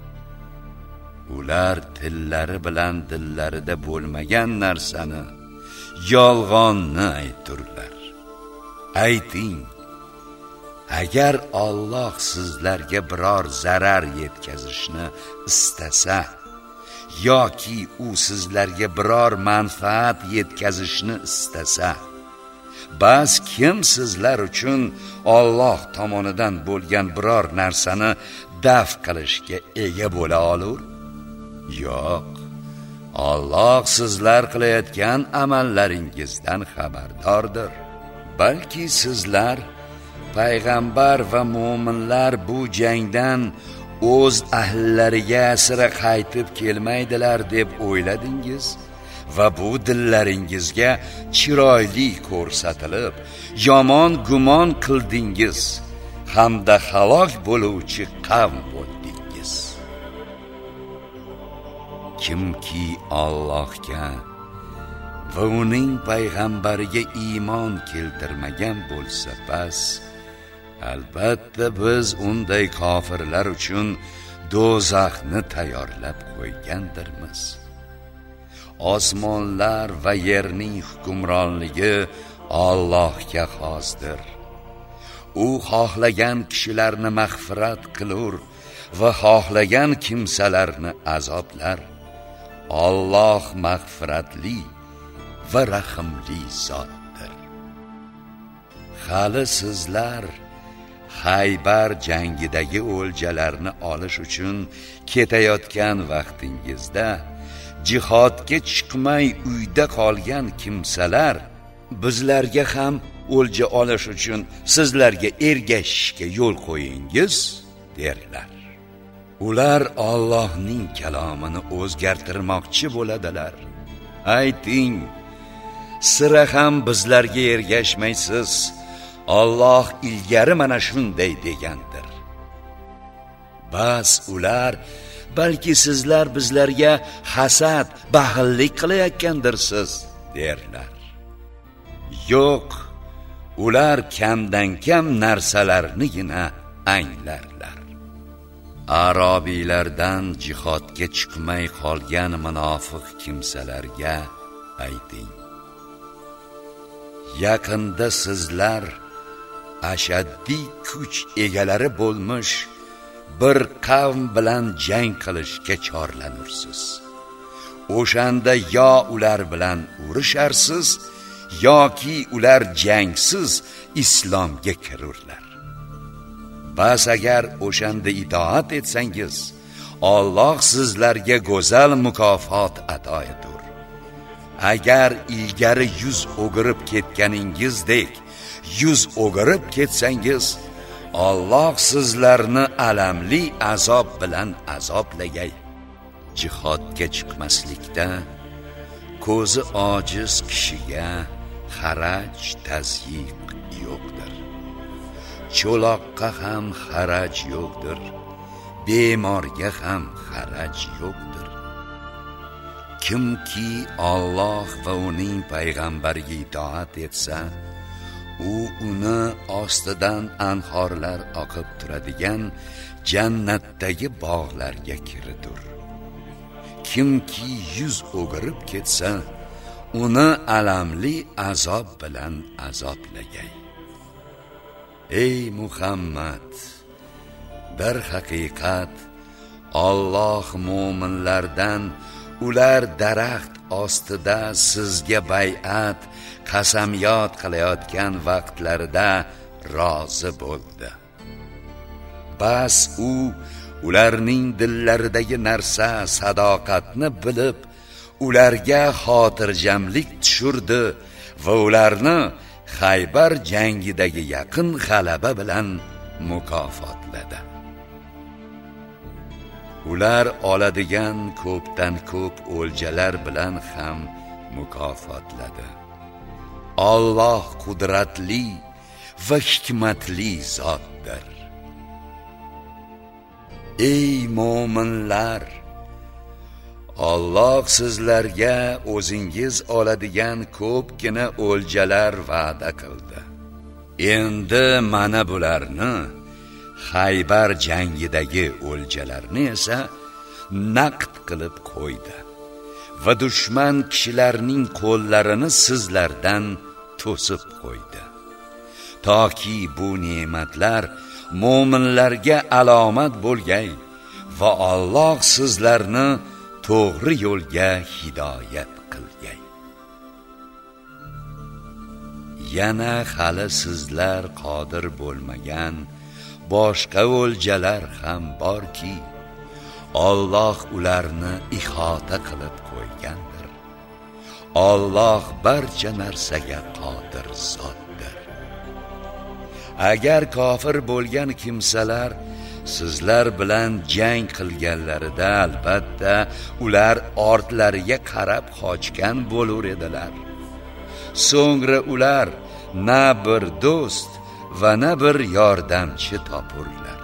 Ular tillari bilan dillarida bo'lmagan narsani, yolg'onni ayturlar. Ayting, agar Alloh sizlarga biror zarar yetkazishni istasa yoki u sizlarga biror manfaat yetkazishni istasa, bas kim sizlar uchun Alloh tomonidan bo'lgan biror narsani daf qilishga ega bo'la olur? Yo'q. Alloh sizlar qilayotgan amallaringizdan xabardordir. Balki sizlar payg'ambar va mu'minlar bu jangdan o'z ahllariga sira qaytib kelmaydilar deb o'yladingiz va bu dillaringizga chiroyli ko'rsatilib yomon gumon qildingiz hamda halok bo'luvchi qavm bo'ldingiz. Kimki Allohga va uning payg'ambariga iymon keltirmagan bo'lsa, bas albatta biz unday kofirlar uchun do'zaxni tayyorlab qo'ygandirmiz. Osmonlar va yerning hukmronligi Allohga xosdir. U xohlagan kishilarni mag'firat qilur va xohlagan kimsalarni azoblar. Alloh mag'firatli va rahimli zotdir. Hali sizlar Xaybar jangidagi o'ljalarni olish uchun ketayotgan vaqtingizda jihodga chiqmay uyda qolgan kimsalar bizlarga ham o'lja olish uchun sizlarga ergashishga yo'l qo'yingiz derlar. Ular Allohning kalomini o'zgartirmoqchi bo'ladilar. Ayting, sira ham bizlarga ergashmaysiz. Alloh ilgari mana shunday degandir. Bas ular, balki sizlar bizlarga hasad, baxillik qilayotgandirsiz derlar. Yo'q, ular kamdan kam narsalarnigina anglarlar. Arabiylardan jihodga chiqmay qolgan munofiq kimsalarga ayting, yaqinda sizlar ashaddiy kuch egalari bo'lmish bir qavm bilan jang qilishga chorlanursiz. O'shanda yo ular bilan urusharsiz yoki ular jangsiz islomga kirurlar. Bas agar o'shanda itoat etsangiz, Alloh sizlarga go'zal mukofot ato etur. Agar ilgari yuz o'girib ketganingizdek yuz o'girib ketsangiz, Alloh sizlarni alamli azob bilan azoblagay. Jihodga chiqmaslikda ko'zi ojiz kishiga haraj, tazyiq yo'qdir. Cho'loqqa ham haraj yo'qdir. bemorga ham xaraj yo'qdir. Kimki Alloh va uning payg'ambariga itoat etsa, u uni ostidan anhorlar oqib turadigan jannatdagi bog'larga kiridir. Kimki yuz o'girib ketsa, uni alamli azob bilan azoblagay. Ey Muhammad, bir haqiqat Alloh mo'minlardan ular daraxt ostida sizga bay'at, qasamyod qilayotgan vaqtlarida rozi bo'ldi. Bas u ularning dillaridagi narsa sadoqatni bilib, ularga xotirjamlik tushirdi va ularni Xaybar jangidagi yaqin g'alaba bilan mukofotladi. Ular oladigan ko'pdan ko'p o'ljalar bilan ham mukofotladi. Alloh qudratli va hikmatli zotdir. Ey mo'minlar, Alloh sizlarga o'zingiz oladigan ko'pgina o'ljalar va'da qildi. Endi mana bularni, Xaybar jangidagi o'ljalarni esa naqd qilib qo'ydi va dushman kishilarning qo'llarini sizlardan to'sib qo'ydi. Toki bu ne'matlar mo'minlarga alomat bo'lgay va Alloh sizlarni to'g'ri yo'lga hidoyat qilgay. Yana hali sizlar qodir bo'lmagan boshqa o'ljalar ham borki, Alloh ularni ihota qilib qo'ygandir. Alloh barcha narsaga qodir zotdir. Agar kofir bo'lgan kimsalar sizlar bilan jang qilganlarida albatta ular ortlariga qarab qochgan bo'lar edilar. So'ngra ular na bir do'st va na bir yordamchi topurlar.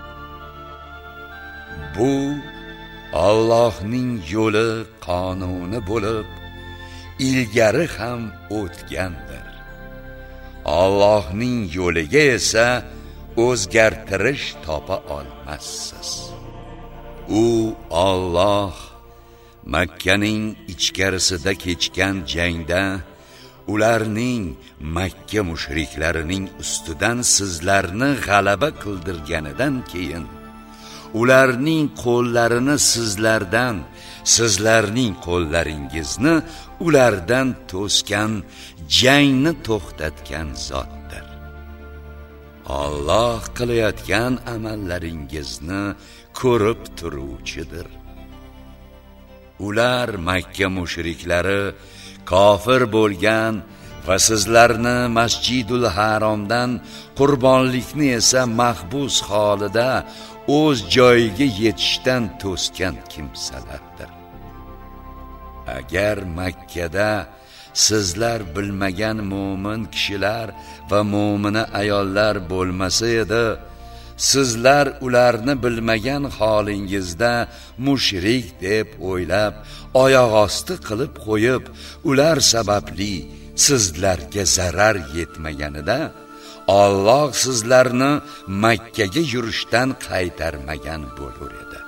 Bu Allohning yo'li, qonuni bo'lib, ilgari ham o'tgandir. Allohning yo'liga esa o'zgartirish topa olmassiz. U Alloh Makkaning ichkarisida kechgan jangda ularning Makka mushriklarining ustidan sizlarni g'alaba qildirganidan keyin ularning qo'llarini sizlardan, sizlarning qo'llaringizni ulardan to'sgan, jangni to'xtatgan zotdir. Alloh qilayotgan amallaringizni ko'rib turuvchidir. Ular Makka mushriklari kofir bo'lgan va sizlarni Masjidul Haromdan qurbonlikni esa mahbus holida o'z joyiga yetishdan to'sgan kimsalardir. Agar Makkada sizlar bilmagan mo'min kishilar va mo'mina ayollar bo'lmasa edi, sizlar ularni bilmagan holingizda mushrik deb o'ylab, oyoq osti qilib qo'yib, ular sababli sizlarga zarar yetmaganida, Alloh sizlarni Makkaga yurishdan qaytarmagan bo'lar edi.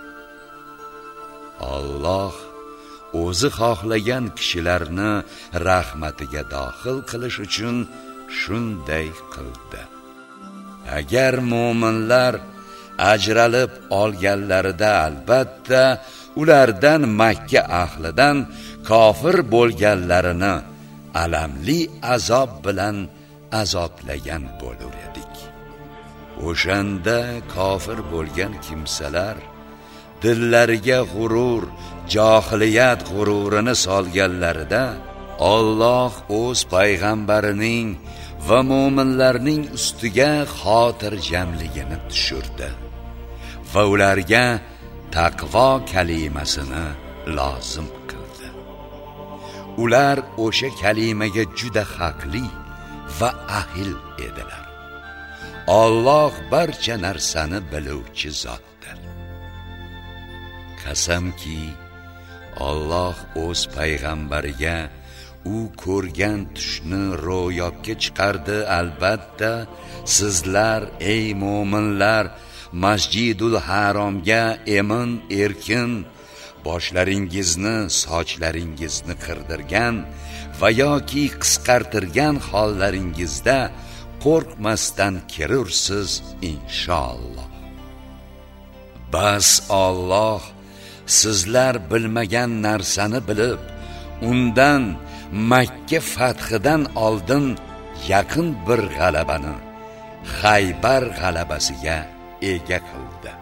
Alloh o'zi xohlagan kishilarni rahmatiga dohil qilish uchun shunday qildi. Agar mo'minlar ajralib olganlarida albatta ulardan Makka ahlidan kofir bo'lganlarini alamli azob bilan azoblagan bo'lar edik. O'shanda kofir bo'lgan kimsalar dillariga g'urur, johiliyat g'ururini solganlarida Alloh o'z payg'ambarining va mo'minlarning ustiga xotirjamligini tushirdi va ularga taqvo kalimasini lozim qildi. Ular o'sha kalimaga juda haqli va ahil edilar. Alloh barcha narsani biluvchi zotdir. qasamki, Alloh o'z payg'ambariga u ko'rgan tushni ro'yobga chiqardi. Albatta sizlar ey mo'minlar Masjidul Haromga emin erkin boshlaringizni, sochlaringizni qirdirgan va yoki qisqartirgan hollaringizda qo'rqmasdan kirursiz inshaalloh. Bas Alloh sizlar bilmagan narsani bilib, undan Makka fathidan oldin yaqin bir g'alabani, Xaybar g'alabasiga ega qildi.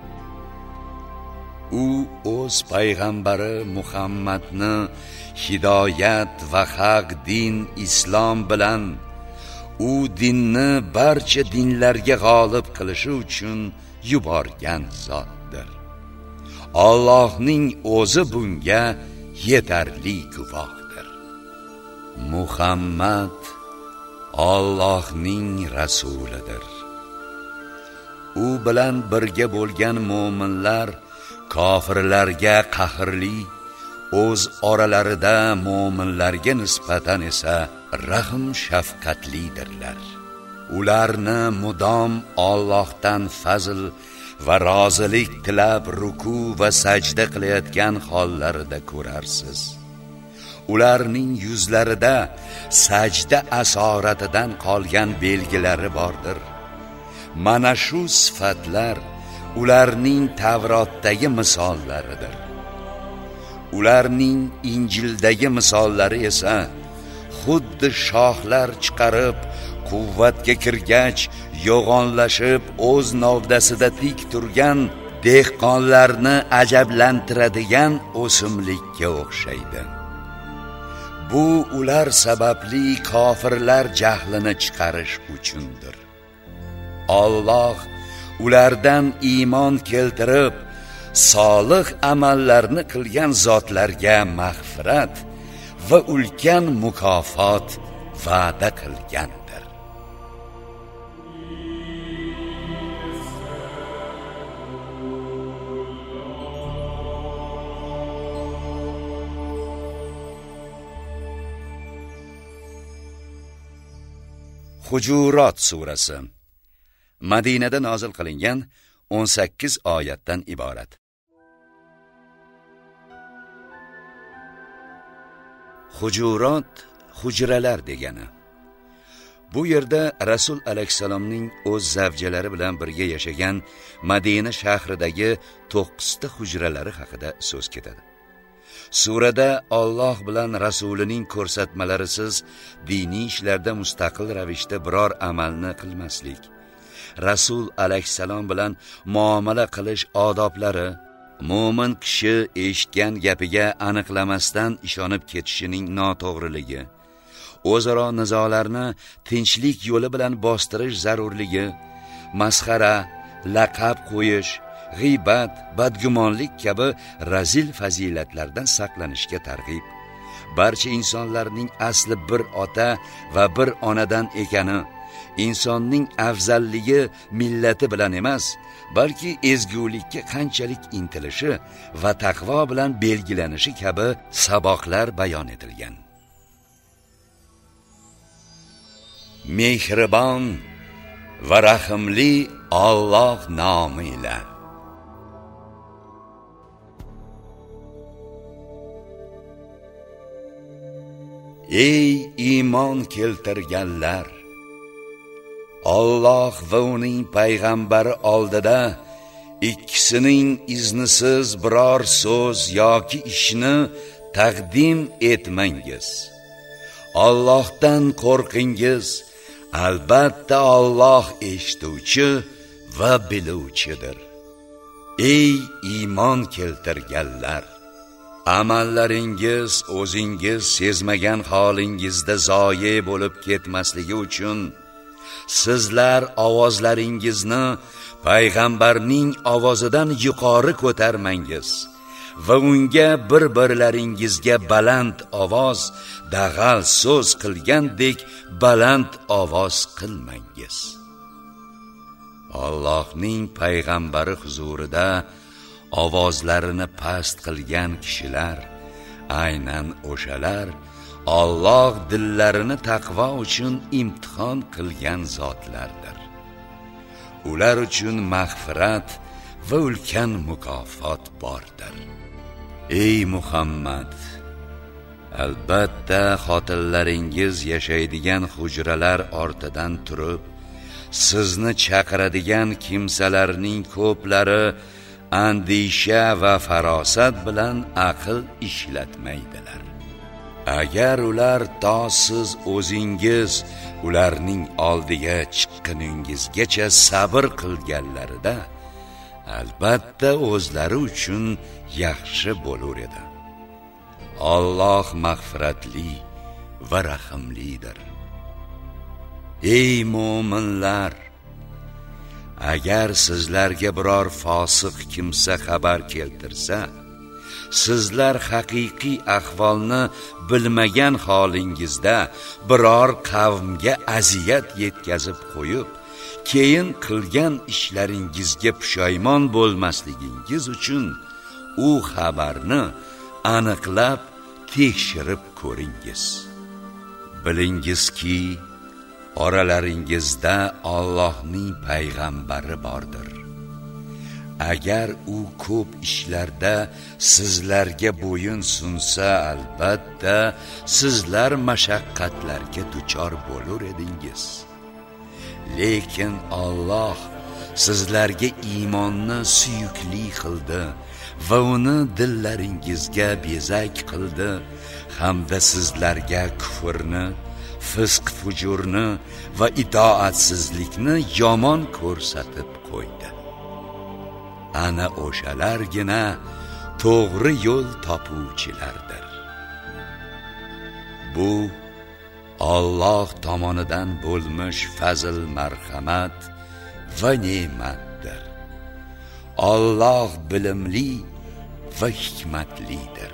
U o'z payg'ambari Muhammadni hidoyat va haq din islom bilan u dinni barcha dinlarga g'olib qilishi uchun yuborgan zotdir. Allohning o'zi bunga yetarli guvohdir. Muhammad Allohning rasulidir. U bilan birga bo'lgan mo'minlar kofirlarga qahrli, o'z oralarida mo'minlarga nisbatan esa rahm shafqatlidirlar. Ularni mudom Allohdan fazl va rozilik tilab ruku va sajda qilayotgan hollarida ko'rarsiz. Ularning yuzlarida sajda asoratidan qolgan belgilari bordir. Mana shu sifatlar ularning Tavrotdagi misollaridir. Ularning Injildagi misollari esa xuddi shoxlar chiqarib, quvvatga kirgach, yo'g'onlashib, o'z novdasida tik turgan dehqonlarni ajablantiradigan o'simlikka o'xshaydi. Bu ular sababli kofirlar jahlini chiqarish uchundir. Alloh ulardan iymon keltirib, solih amallarni qilgan zotlarga mag'firat va ulkan mukofot va'da qilgandir. Hujurat surasi Madinada nozil qilingan o'n sakkiz oyatdan iborat. Hujurat hujralar degani. Bu yerda Rasul alayhisalomning o'z zavjalari bilan birga yashagan Madina shahridagi to'qqizta hujralari haqida so'z ketadi. Surada Alloh bilan Rasulining ko'rsatmalarisiz diniy ishlarda mustaqil ravishda biror amalni qilmaslik, Rasul alayhisalom bilan muomala qilish odoblari, mo'min kishi eshitgan gapiga aniqlamasdan ishonib ketishining noto'g'riligi, o'zaro nizolarni tinchlik yo'li bilan bostirish zarurligi, masxara, laqab qo'yish, g'iybat, badgumonlik kabi razil fazilatlardan saqlanishga targ'ib, barcha insonlarning asli bir ota va bir onadan ekani, insonning afzalligi millati bilan emas, balki ezgulikka qanchalik intilishi va taqvo bilan belgilanishi kabi saboqlar bayon etilgan. Mehribon va rahimli Alloh nomi bilan. Ey iymon keltirganlar, Alloh va uning payg'ambari oldida ikkisining iznisiz biror so'z yoki ishni taqdim etmangiz. Allohdan qo'rqingiz, albatta Alloh eshituvchi va biluvchidir. Ey iymon keltirganlar, amallaringiz o'zingiz sezmagan holingizda zoye bo'lib ketmasligi uchun sizlar ovozlaringizni payg'ambarning ovozidan yuqori ko'tarmangiz va unga bir-birlaringizga baland ovoz, dag'al so'z qilgandek baland ovoz qilmangiz. Allohning payg'ambari huzurida ovozlarini past qilgan kishilar aynan o'shalar Alloh dillarini taqvo uchun imtihon qilgan zotlardir. Ular uchun mag'firat va ulkan mukofot bordir. Ey Muhammad, albatta xotinlaringiz yashaydigan hujralar ortidan turib, sizni chaqiradigan kimsalarning ko'plari andisha va farosat bilan aql ishlatmaydilar. Agar ular to siz o'zingiz ularning oldiga chiqqaningizgacha sabr qilganlarida, albatta o'zlari uchun yaxshi bo'lar edi. Alloh mag'firatli va rahimlidir. Ey mu'minlar, agar sizlarga biror fosiq kimsa xabar keltirsa, sizlar haqiqiy ahvolni bilmagan holingizda biror qavmga aziyat yetkazib qo'yib, keyin qilgan ishlaringizga pushaymon bo'lmasligingiz uchun u xabarni aniqlab tekshirib ko'ringiz. Bilingizki, oralaringizda Allohning payg'ambari bordir. Agar u ko'p ishlarda sizlarga bo'yin sunsa, albatta sizlar mashaqqatlarga duchor bo'lar edingiz. Lekin Alloh sizlarga iymonni suyukli qildi va uni dillaringizga bezak qildi, hamda sizlarga kufrni, fisq fujurni va itoatsizlikni yomon ko'rsatib qo'ydi. Ana o'shalargina to'g'ri yo'l topuvchilardir. Bu Alloh tomonidan bo'lmish fazl, marhamat va ne'matdir. Alloh bilimli va hikmatlidir.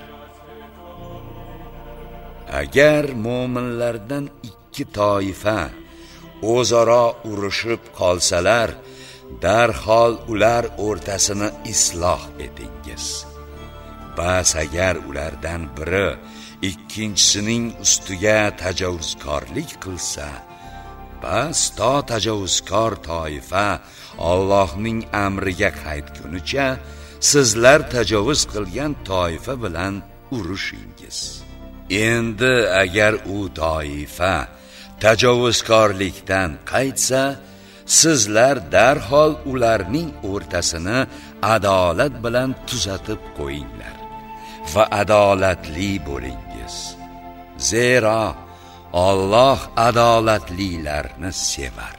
Agar mu'minlardan ikki toifa o'zaro urushib qolsalar, darhol ular o'rtasini isloh etingiz. Bas agar ulardan biri ikkinchisining ustiga tajovuzkorlik qilsa, bas to tajovuzkor toifa Allohning amriga qaytgunicha sizlar tajovuz qilgan toifa bilan urushingiz. Endi agar u toifa tajovuzkorlikdan qaytsa, sizlar darhol ularning o'rtasini adolat bilan tuzatib qo'yinglar va adolatli bo'lingiz. Zero Alloh adolatlilarni sevar.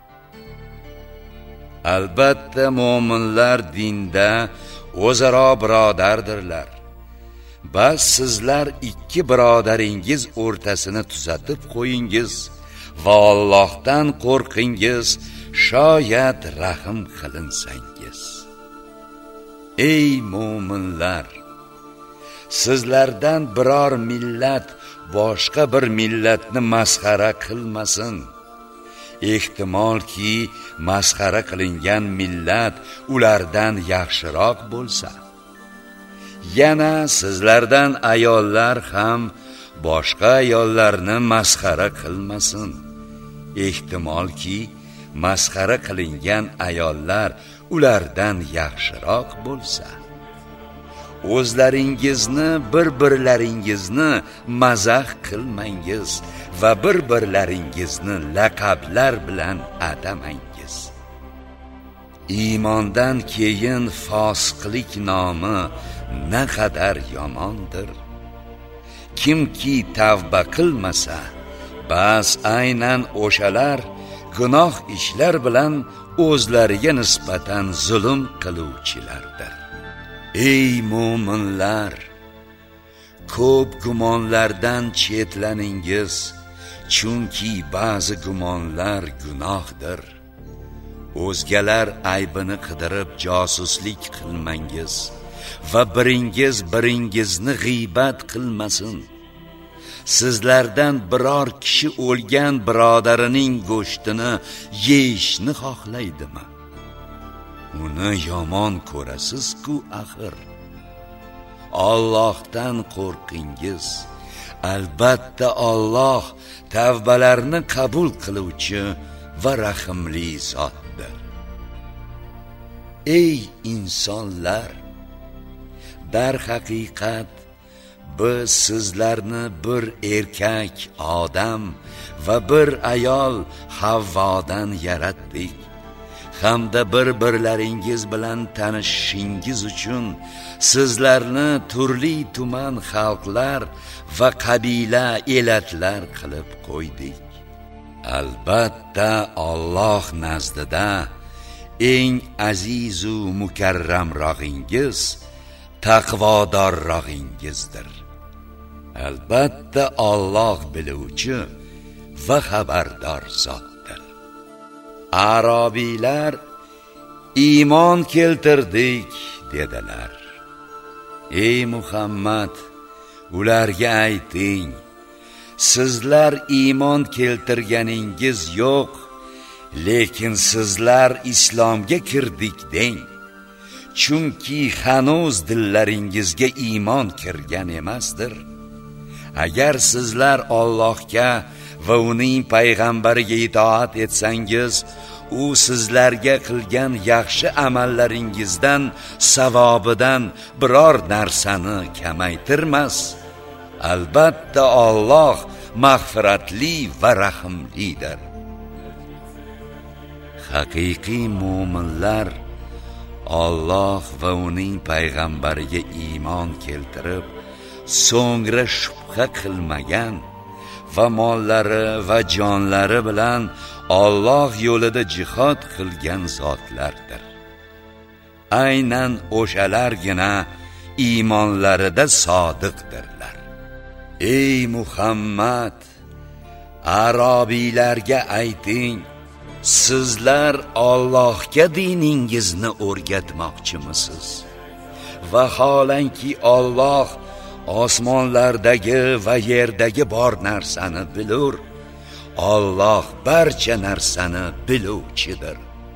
Albatta mu'minlar dinda o'zaro birodardirlar. Bas sizlar ikki birodaringiz o'rtasini tuzatib qo'yingiz va Allohdan qo'rqingiz, shoyat rahim qilinsangiz. Ey mu'minlar, sizlardan biror millat boshqa bir millatni masxara qilmasin. Ehtimolki masxara qilingan millat ulardan yaxshiroq bo'lsa. Yana sizlardan ayollar ham boshqa ayollarni masxara qilmasin. Ehtimolki masxara qilingan ayollar ulardan yaxshiroq bo'lsa. O'zlaringizni bir-birlaringizni mazax qilmangiz va bir-birlaringizni laqablar bilan atamangiz. Iymondan keyin fosiqlik nomi naqadar yomondir. Kimki tavba qilmasa, bas aynan o'shalar gunoh ishlar bilan o'zlariga nisbatan zulm qiluvchilardir. Ey mu'minlar, ko'p gumonlardan chetlaningiz, chunki ba'zi gumonlar gunohdir. O'zgalar aybini qidirib josuslik qilmangiz va biringiz biringizni g'iybat qilmasin. Sizlardan biror kishi o'lgan birodarining go'shtini yeyishni xohlaydimi? uni yomon ko'rasiz-ku axir. Allohdan qo'rqingiz. Albatta Alloh tavbalarni qabul qiluvchi va rahimli zotdir. Ey insonlar, dar haqiqat biz sizlarni bir erkak Odam va bir ayol Havvodan yaratdik. Hamda bir-birlaringiz bilan tanishishingiz uchun sizlarni turli tuman xalqlar va qabila elatlar qilib qo'ydik. Albatta Alloh nazdida eng aziz u mukarramrog'ingiz taqvodorrog'ingizdir. Albatta Alloh biluvchi va xabardor zotdir. Arabiylar iymon keltirdik dedilar. Ey Muhammad, ularga ayting, sizlar iymon keltirganingiz yo'q, lekin sizlar islomga kirdik deng. Chunki hanuz dillaringizga iymon kirgan emasdir. Agar sizlar Allohga va uning payg'ambariga itoat etsangiz, u sizlarga qilgan yaxshi amallaringizdan savobidan biror narsani kamaytirmas. Albatta Alloh mag'firatli va rahimlidir. Haqiqiy mu'minlar Alloh va uning payg'ambariga iymon keltirib, so'ngra shubha qilmagan va mollari va jonlari bilan Alloh yo'lida jihad qilgan zotlardir. Aynan o'shalargina iymonlarida sodiqdirlar. Ey Muhammad, Arabiylarga ayting, sizlar Allohga diningizni o'rgatmoqchimisiz? Vaholanki Alloh osmonlardagi va yerdagi bor narsani bilur. Alloh barcha narsani biluvchidir.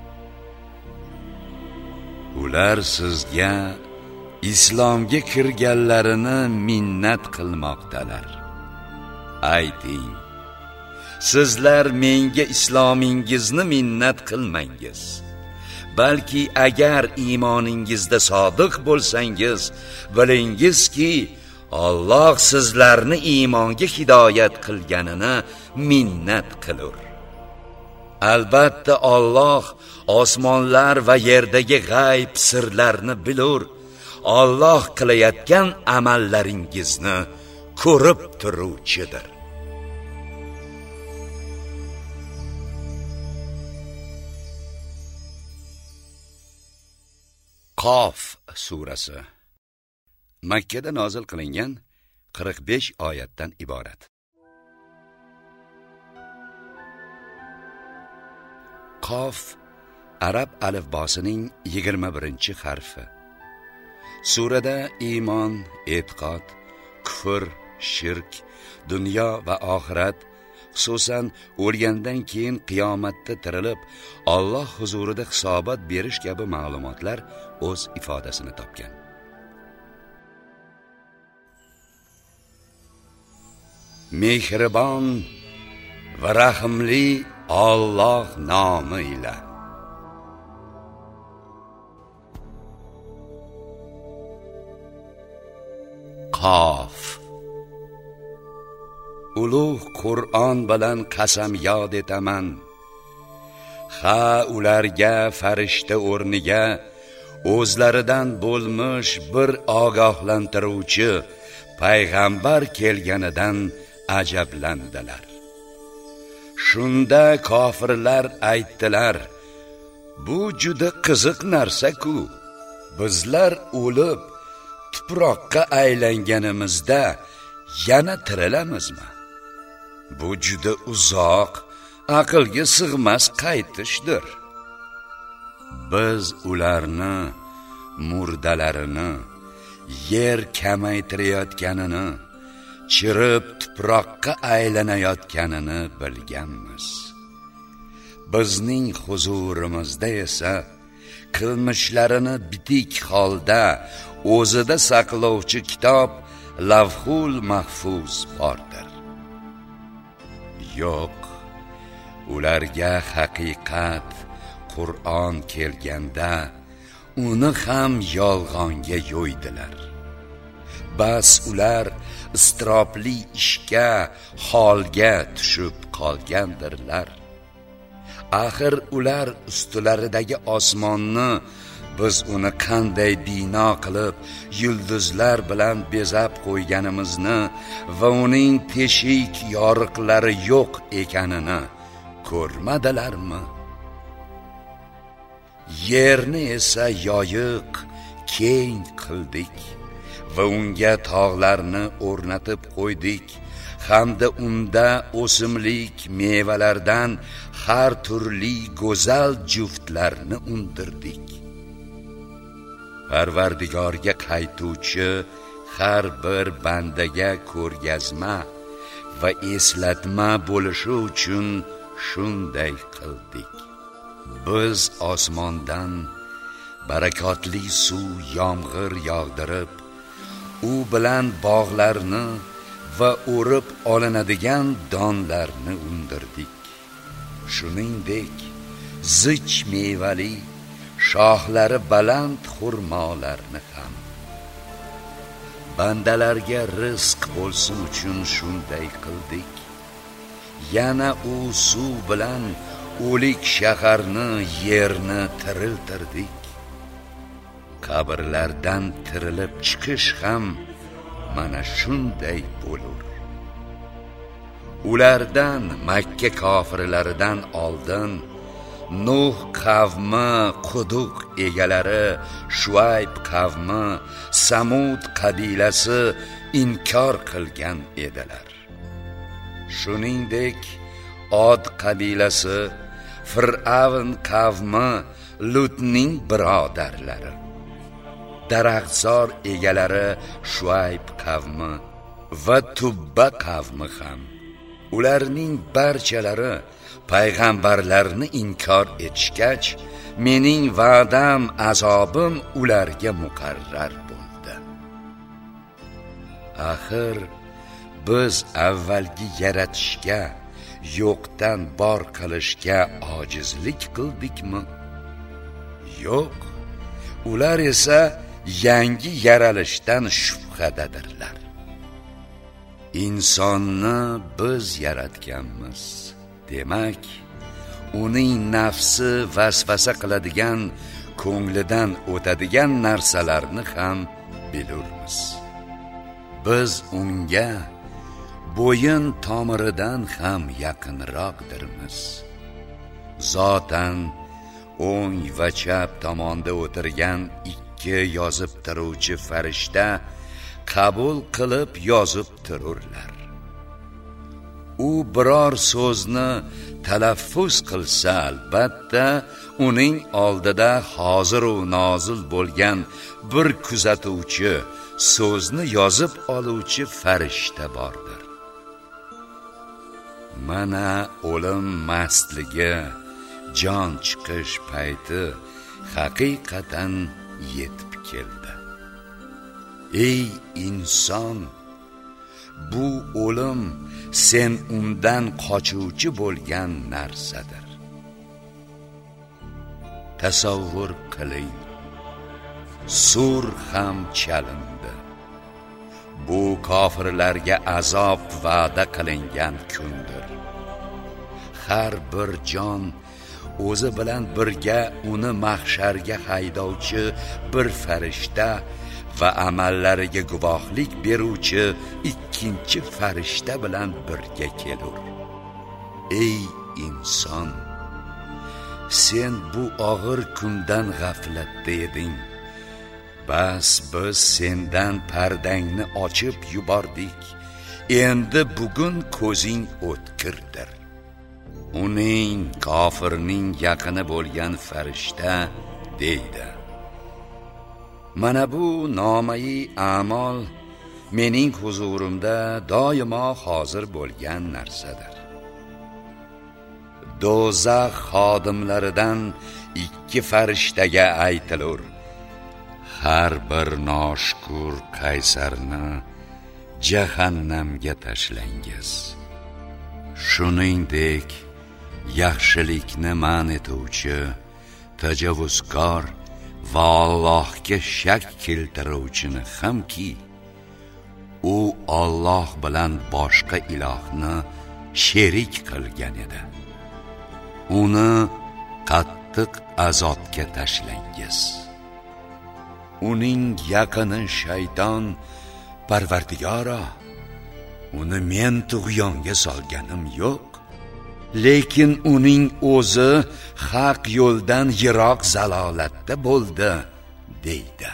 Ular sizga islomga kirganlarini minnat qilmoqdalar. Ayting, sizlar menga islomingizni minnat qilmangiz. Balki agar iymoningizda sodiq bo'lsangiz, bilingizki, Alloh sizlarni iymonga hidoyat qilganini minnat qilur. Albatta Alloh osmonlar va yerdagi g'ayb sirlarni bilur. Alloh qilayotgan amallaringizni ko'rib turuvchidir. Qof surasi Makka da nozil qilingan qirq besh oyatdan iborat. Qof arab alifbosining yigirma birinchi harfi. Surada iymon, e'tiqod, kufr, shirk, dunyo va oxirat, xususan o'lgandan keyin qiyomatda tirilib Alloh huzurida hisobot berish kabi ma'lumotlar o'z ifodasini topgan. Mehribon va rahimli Alloh nomi ila. Qof. Ulug' Qur'on bilan qasam yod etaman. Ha, ularga farishta o'rniga o'zlaridan bo'lmish bir ogohlantiruvchi payg'ambar kelganidan ajablandilar. Shunda kofirlar aytdilar: bu juda qiziq narsa-ku. Bizlar o'lib tuproqqa aylanganimizda yana tirilamizmi? Bu juda uzoq, aqlga sig'mas qaytishdir. Biz ularni murdalarini, yer kamaytirayotganini, chirib tuproqqa aylanayotganini bilganmiz. Bizning huzurimizda esa qilmishlarini bitik holda o'zida saqlovchi kitob lavhul mahfuz bordir. Yo'q, ularga haqiqat Qur'on kelganda uni ham yolg'onga yo'ydilar. Bas ular istirobli ishga, holga tushib qolgandirlar. Axir ular ustularidagi osmonni biz uni qanday bino qilib yulduzlar bilan bezab qo'yganimizni va uning teshik yoriqlari yo'q ekanini ko'rmadilarmi? Yerni esa yoyiq, keng qildik va unga tog'larni o'rnatib qo'ydik, hamda unda o'simlik mevalardan har turli go'zal juftlarni undirdik. Parvardigorga qaytuvchi har bir bandaga ko'rgazma va eslatma bo'lishi uchun shunday qildik. Biz osmondan barakotli suv yomg'ir yog'dirib, u bilan bog'larni va o'rib olinadigan donlarni undirdik. Shuningdek, zich mevali, shohlari baland xurmolarni ham. Bandalarga rizq bo'lsin uchun shunday qildik. Yana u suv bilan o'lik shaharni, yerni tiriltirdik. Qabrlardan tirilib chiqish ham mana shunday bo'lur. Ulardan, Makka kofirlaridan oldin Nuh qavmi, Quduq egalari, Shuayb qavmi, Samud qabilasi inkor qilgan edilar. Shuningdek, Od qabilasi, Fir'avn qavmi, Lutning birodarlari, daraxtzor egalari Shuayb qavmi va Tubba qavmi ham. Ularning barchalari payg'ambarlarni inkor etishgach, mening va'dam, azobim ularga muqarrar bo'ldi. Axir biz avvalgi yaratishga, yo'qdan bor qilishga ojizlik qildikmi? Yo'q, ular esa yangi yaralishdan shubhadadirlar. Insonni biz yaratganmiz. Demak, uning nafsi vasvasa qiladigan, ko'nglidan o'tadigan narsalarni ham bilurmiz. Biz unga bo'yin tomiridan ham yaqinroqdirmiz. Zotan o'ng va chap tomonda o'tirgan ikki yozib turuvchi farishta qabul qilib yozib tururlar. U biror so'zni talaffuz qilsa, albatta uning oldida hozir u nozil bo'lgan bir kuzatuvchi, so'zni yozib oluvchi farishta bordir. Mana o'lim mastligi, jon chiqish payti haqiqatan yetib keldi. Ey inson, bu o'lim sen undan qochuvchi bo'lgan narsadir. Tasavvur qiling, sur ham chalindi. Bu kofirlarga azob va'da qilingan kundir. Har bir jon o'zi bilan birga uni mahsharga haydovchi bir farishta va amallariga guvohlik beruvchi ikkinchi farishta bilan birga kelur. Ey inson, sen bu og'ir kundan g'aflatda eding. Bas biz sendan pardangni ochib yubordik. Endi bugun ko'zing o'tkirdir. Uning, kofirning yaqini bo'lgan farishta deydi: mana bu nomai a'mol mening huzurimda doimo hozir bo'lgan narsadir. do'zax xodimlaridan ikki farishtaga aytilur: har bir noshukur qaysarni jahannamga tashlangiz. Shuningdek, yaxshilikni man etuvchi, tajovuzkor va Allohga shak keltiruvchini hamki, u Alloh bilan boshqa ilohni sherik qilgan edi, uni qattiq azobga tashlangiz. Uning yaqini shayton: Parvardigoro, uni men tug'yonga solganim yo'q, lekin uning o'zi haq yo'ldan yiroq zalolatda bo'ldi, deydi.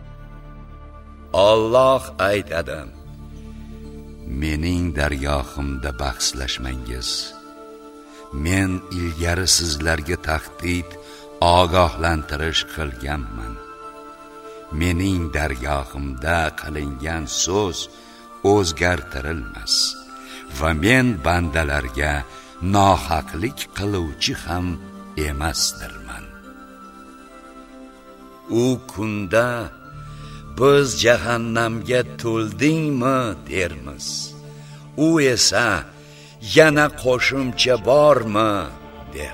Alloh aytadi: mening dargohimda bahslashmangiz. Men ilgari sizlarga tahdid, ogohlantirish qilganman. Mening dargohimda qilingan so'z o'zgartirilmas va men bandalarga nohaqlik qiluvchi ham emasdirman. U kunda biz jahannamga to'ldingmi dermiz. U esa yana qo'shimcha bormi der.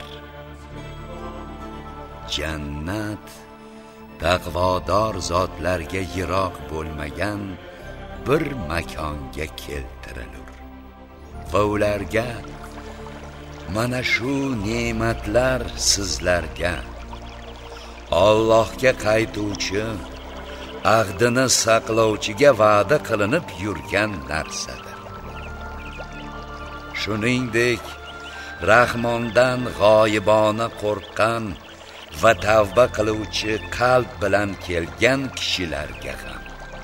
Jannat taqvodor zotlarga yiroq bo'lmagan bir makonga keltirilur va ularga: mana shu ne'matlar sizlarga Allohga qaytuvchi, ahdini saqlovchiga va'da qilinib yurgan narsadir. Shuningdek, Rahmondan g'oyibona qo'rqqan va tavba qiluvchi qalb bilan kelgan kishilarga ham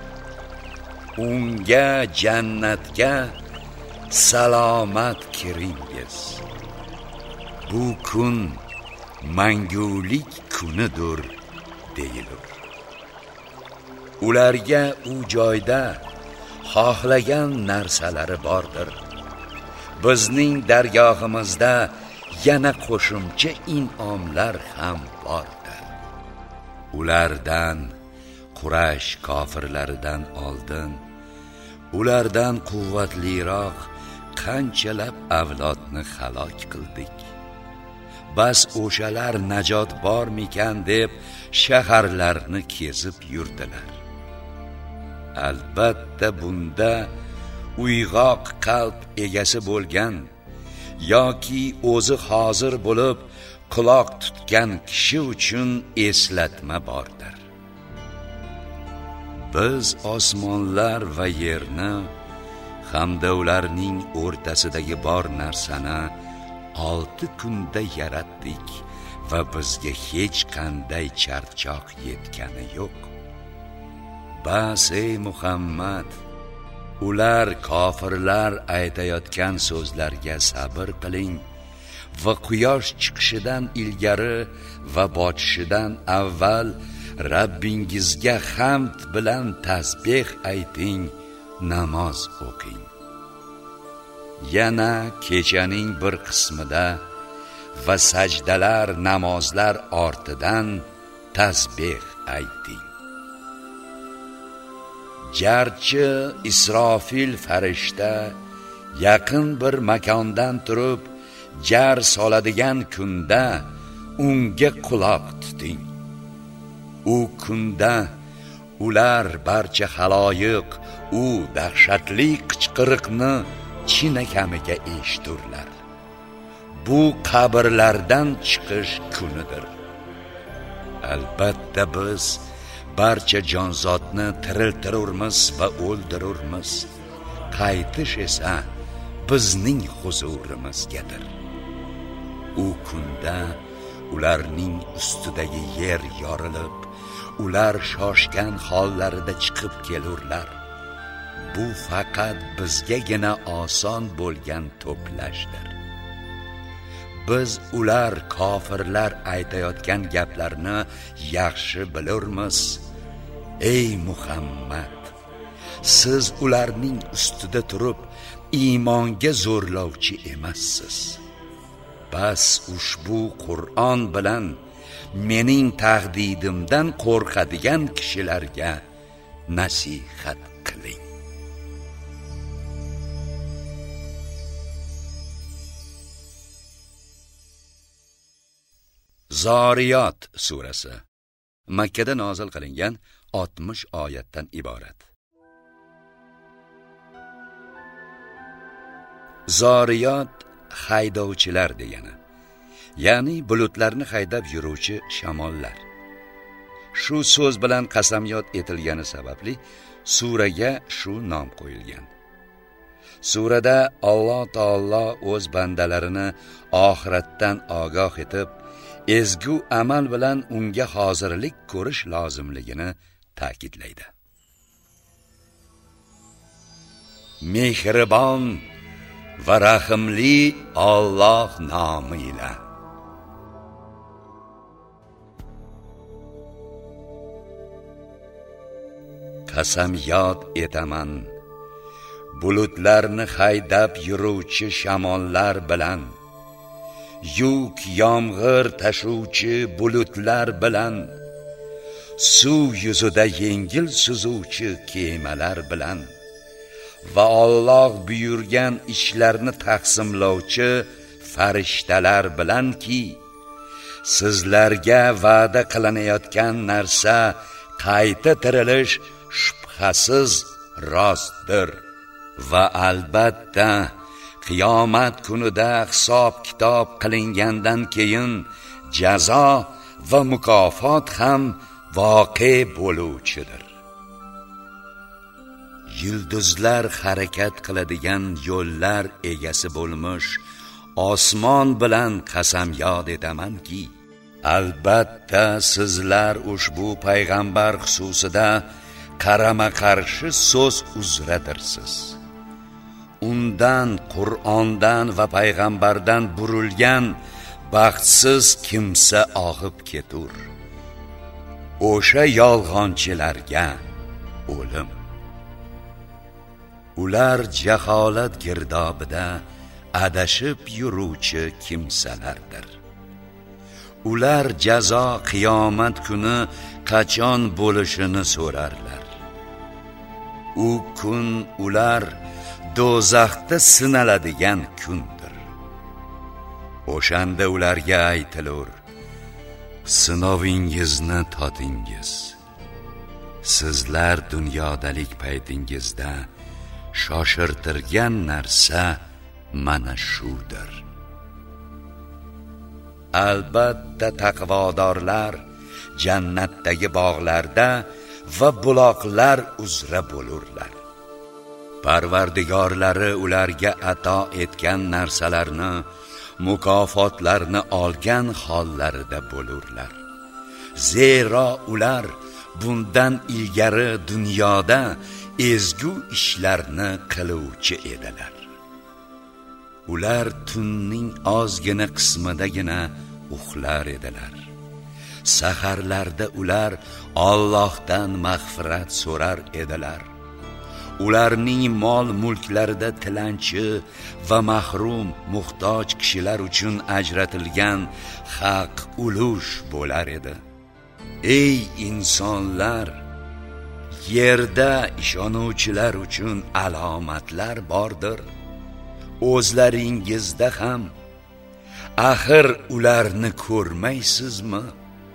unga jannatga salomat kiringiz. Bu kun mangulik kunidir deyilur. Ularga u joyda xohlagan narsalari bordir. Bizning dargohimizda yana qo'shimcha in'omlar ham bordir. Ulardan Quraysh kofirlaridan oldin ulardan quvvatliroq qanchalab avlodni halok qildik. Bas o'shalar najot bormikan deb shaharlarni kezib yurdilar. Albatta bunda uyg'oq qalb egasi bo'lgan yoki o'zi hozir bo'lib quloq tutgan kishi uchun eslatma bordir. Biz osmonlar va yerni hamda ularning o'rtasidagi bor narsani olti kunda yaratdik va bizga hech qanday charchoq yetgani yo'q. Bas ey Muhammad, ular kofirlar aytayotgan so'zlarga sabr qiling va quyosh chiqishidan ilgari va botishidan avval Rabbingizga hamd bilan tasbih ayting, namoz o'qing. Yana kechaning bir qismida va sajdalar, namozlar ortidan tasbih ayting. Jarchi Isrofil farishta yaqin bir makondan turib jar soladigan kunda unga quloq tuting. U kunda ular barcha haloyiq u dahshatli qichqiriqni chinakamiga eshiturlar. Bu qabrlardan chiqish kunidir. Albatta biz barcha jonzotni tiriltirurmiz va o'ldirurmiz. Qaytish esa bizning huzurimizgadir. U kunda ularning ustidagi yer yorilib, ular shoshgan hollarida chiqib kelurlar. Bu faqat bizgagina oson bo'lgan to'plashdir. Biz ular kofirlar aytayotgan gaplarni yaxshi bilurmiz. Ey Muhammad, siz ularning ustida turib iymonga zo'rlovchi emassiz. bas ushbu Qur'on bilan mening taqdidimdan qo'rqadigan kishilarga nasihat qiling. Zoriyot surasi Makka da nozil qilingan oltmish oyatdan iborat. Zoriyot haydovchilar degani, ya'ni bulutlarni haydab yuruvchi shamollar. Shu so'z bilan qasamyod etilgani sababli suraga shu nom qo'yilgan. Surada Alloh taolo o'z bandalarini oxiratdan ogoh etib, ezgu amal bilan unga hozirlik ko'rish lozimligini ta'kidlaydi. Mehribon va rahimli Alloh nomi bilan. Qasamyod etaman bulutlarni haydab yuruvchi shamollar bilan, yuk yomg'ir tashuvchi bulutlar bilan, suv yuzida yengil suzuvchi kemalar bilan va Alloh buyurgan ishlarni taqsimlovchi farishtalar bilanki, sizlarga va'da qilinayotgan narsa qayta tirilish shubhasiz rostdir va albatta qiyomat kunida hisob kitob qilingandan keyin jazo va mukofot ham voqe bo'luvchidir. Yulduzlar harakat qiladigan yo'llar egasi bo'lmuş osmon bilan qasamyod etamanki, albatta sizlar ushbu payg'ambar xususida qarama-qarshi so'z uzradirsiz. Undan, Qur'ondan va payg'ambardan burilgan baxtsiz kimsa og'ib ketur. O'sha yolg'onchilarga o'lim. Ular jaholat girdobida adashib yuruvchi kimsalardir. Ular jazo qiyomat kuni qachon bo'lishini so'rarlar. U kun ular do'zaxda sinaladigan kundir. O'shanda ularga aytilur: sinovingizni totingiz. Sizlar dunyodalik paytingizda shoshirtirgan narsa mana shudir. Albatta taqvodorlar jannatdagi bog'larda va buloqlar uzra bo'lurlar. Parvardigorlari ularga ato etgan narsalarni, mukofotlarni olgan hollarida bo'lurlar. Zero ular bundan ilgari dunyoda ezgu ishlarni qiluvchi edilar. Ular tunning ozgina qismidagina uxlar edilar. Saharlarda ular Allohdan mag'firat so'rar edilar. Ularning mol mulklarida tilanchi va mahrum, muhtoj kishilar uchun ajratilgan haq ulush bo'lar edi. Ey insonlar, yerda ishonuvchilar uchun alomatlar bordir. O'zlaringizda ham axir ularni ko'rmaysizmi?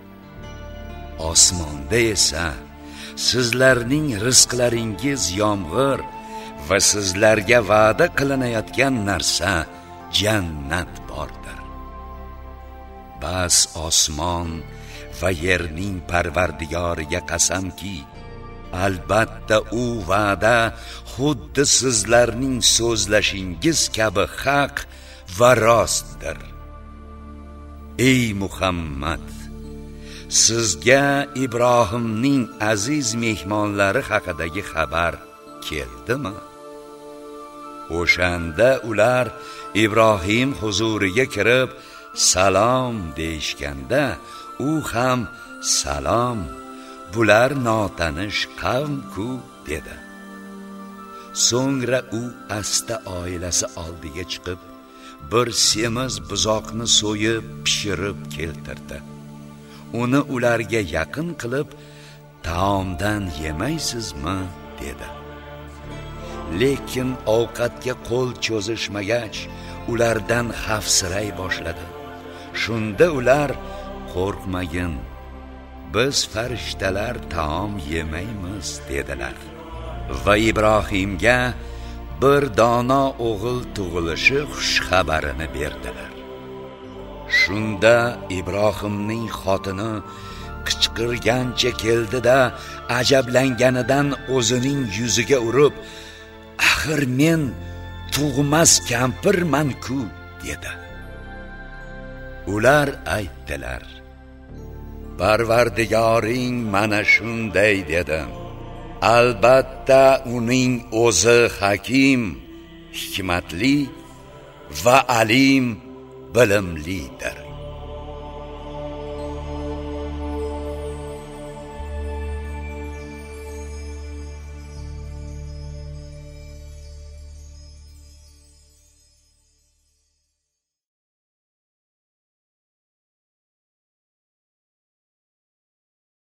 Osmonda esa sizlarning rizqlaringiz yomg'ir va sizlarga va'da qilinayotgan narsa jannat bordir. Bas osmon va yerning parvardigoriga qasamki, albatta u va'da xuddi sizlarning so'zlashingiz kabi haq va rostdir. Ey Muhammad, sizga Ibrohimning aziz mehmonlari haqidagi xabar keldimi? O'shanda ular Ibrohim huzuriga kirib salom deyishganda, u ham salom, bular notanish qavm-ku dedi. So'ngra u asta oilasi oldiga chiqib, bir semiz buzoqni so'yib pishirib keltirdi. Uni ularga yaqin qilib, taomdan yemaysizmi dedi. Lekin ovqatga qo'l cho'zishmagach, ulardan xavfsiray boshladi. Shunda ular qo'rqmagin, biz farishtalar taom yemaymiz dedilar. Va Ibrohimga bir dona o'g'il tug'ilishi xush xabarini berdilar. Shunda Ibrohimning xotini qichqirgancha keldi-da, ajablanganidan o'zining yuziga urib, "Axir men tug'mas kampirman-ku" dedi. Ular aytdilar: "Parvardigoring mana shunday dedi. Albatta uning o'zi hakim, hikmatli va alim, bilimlidir."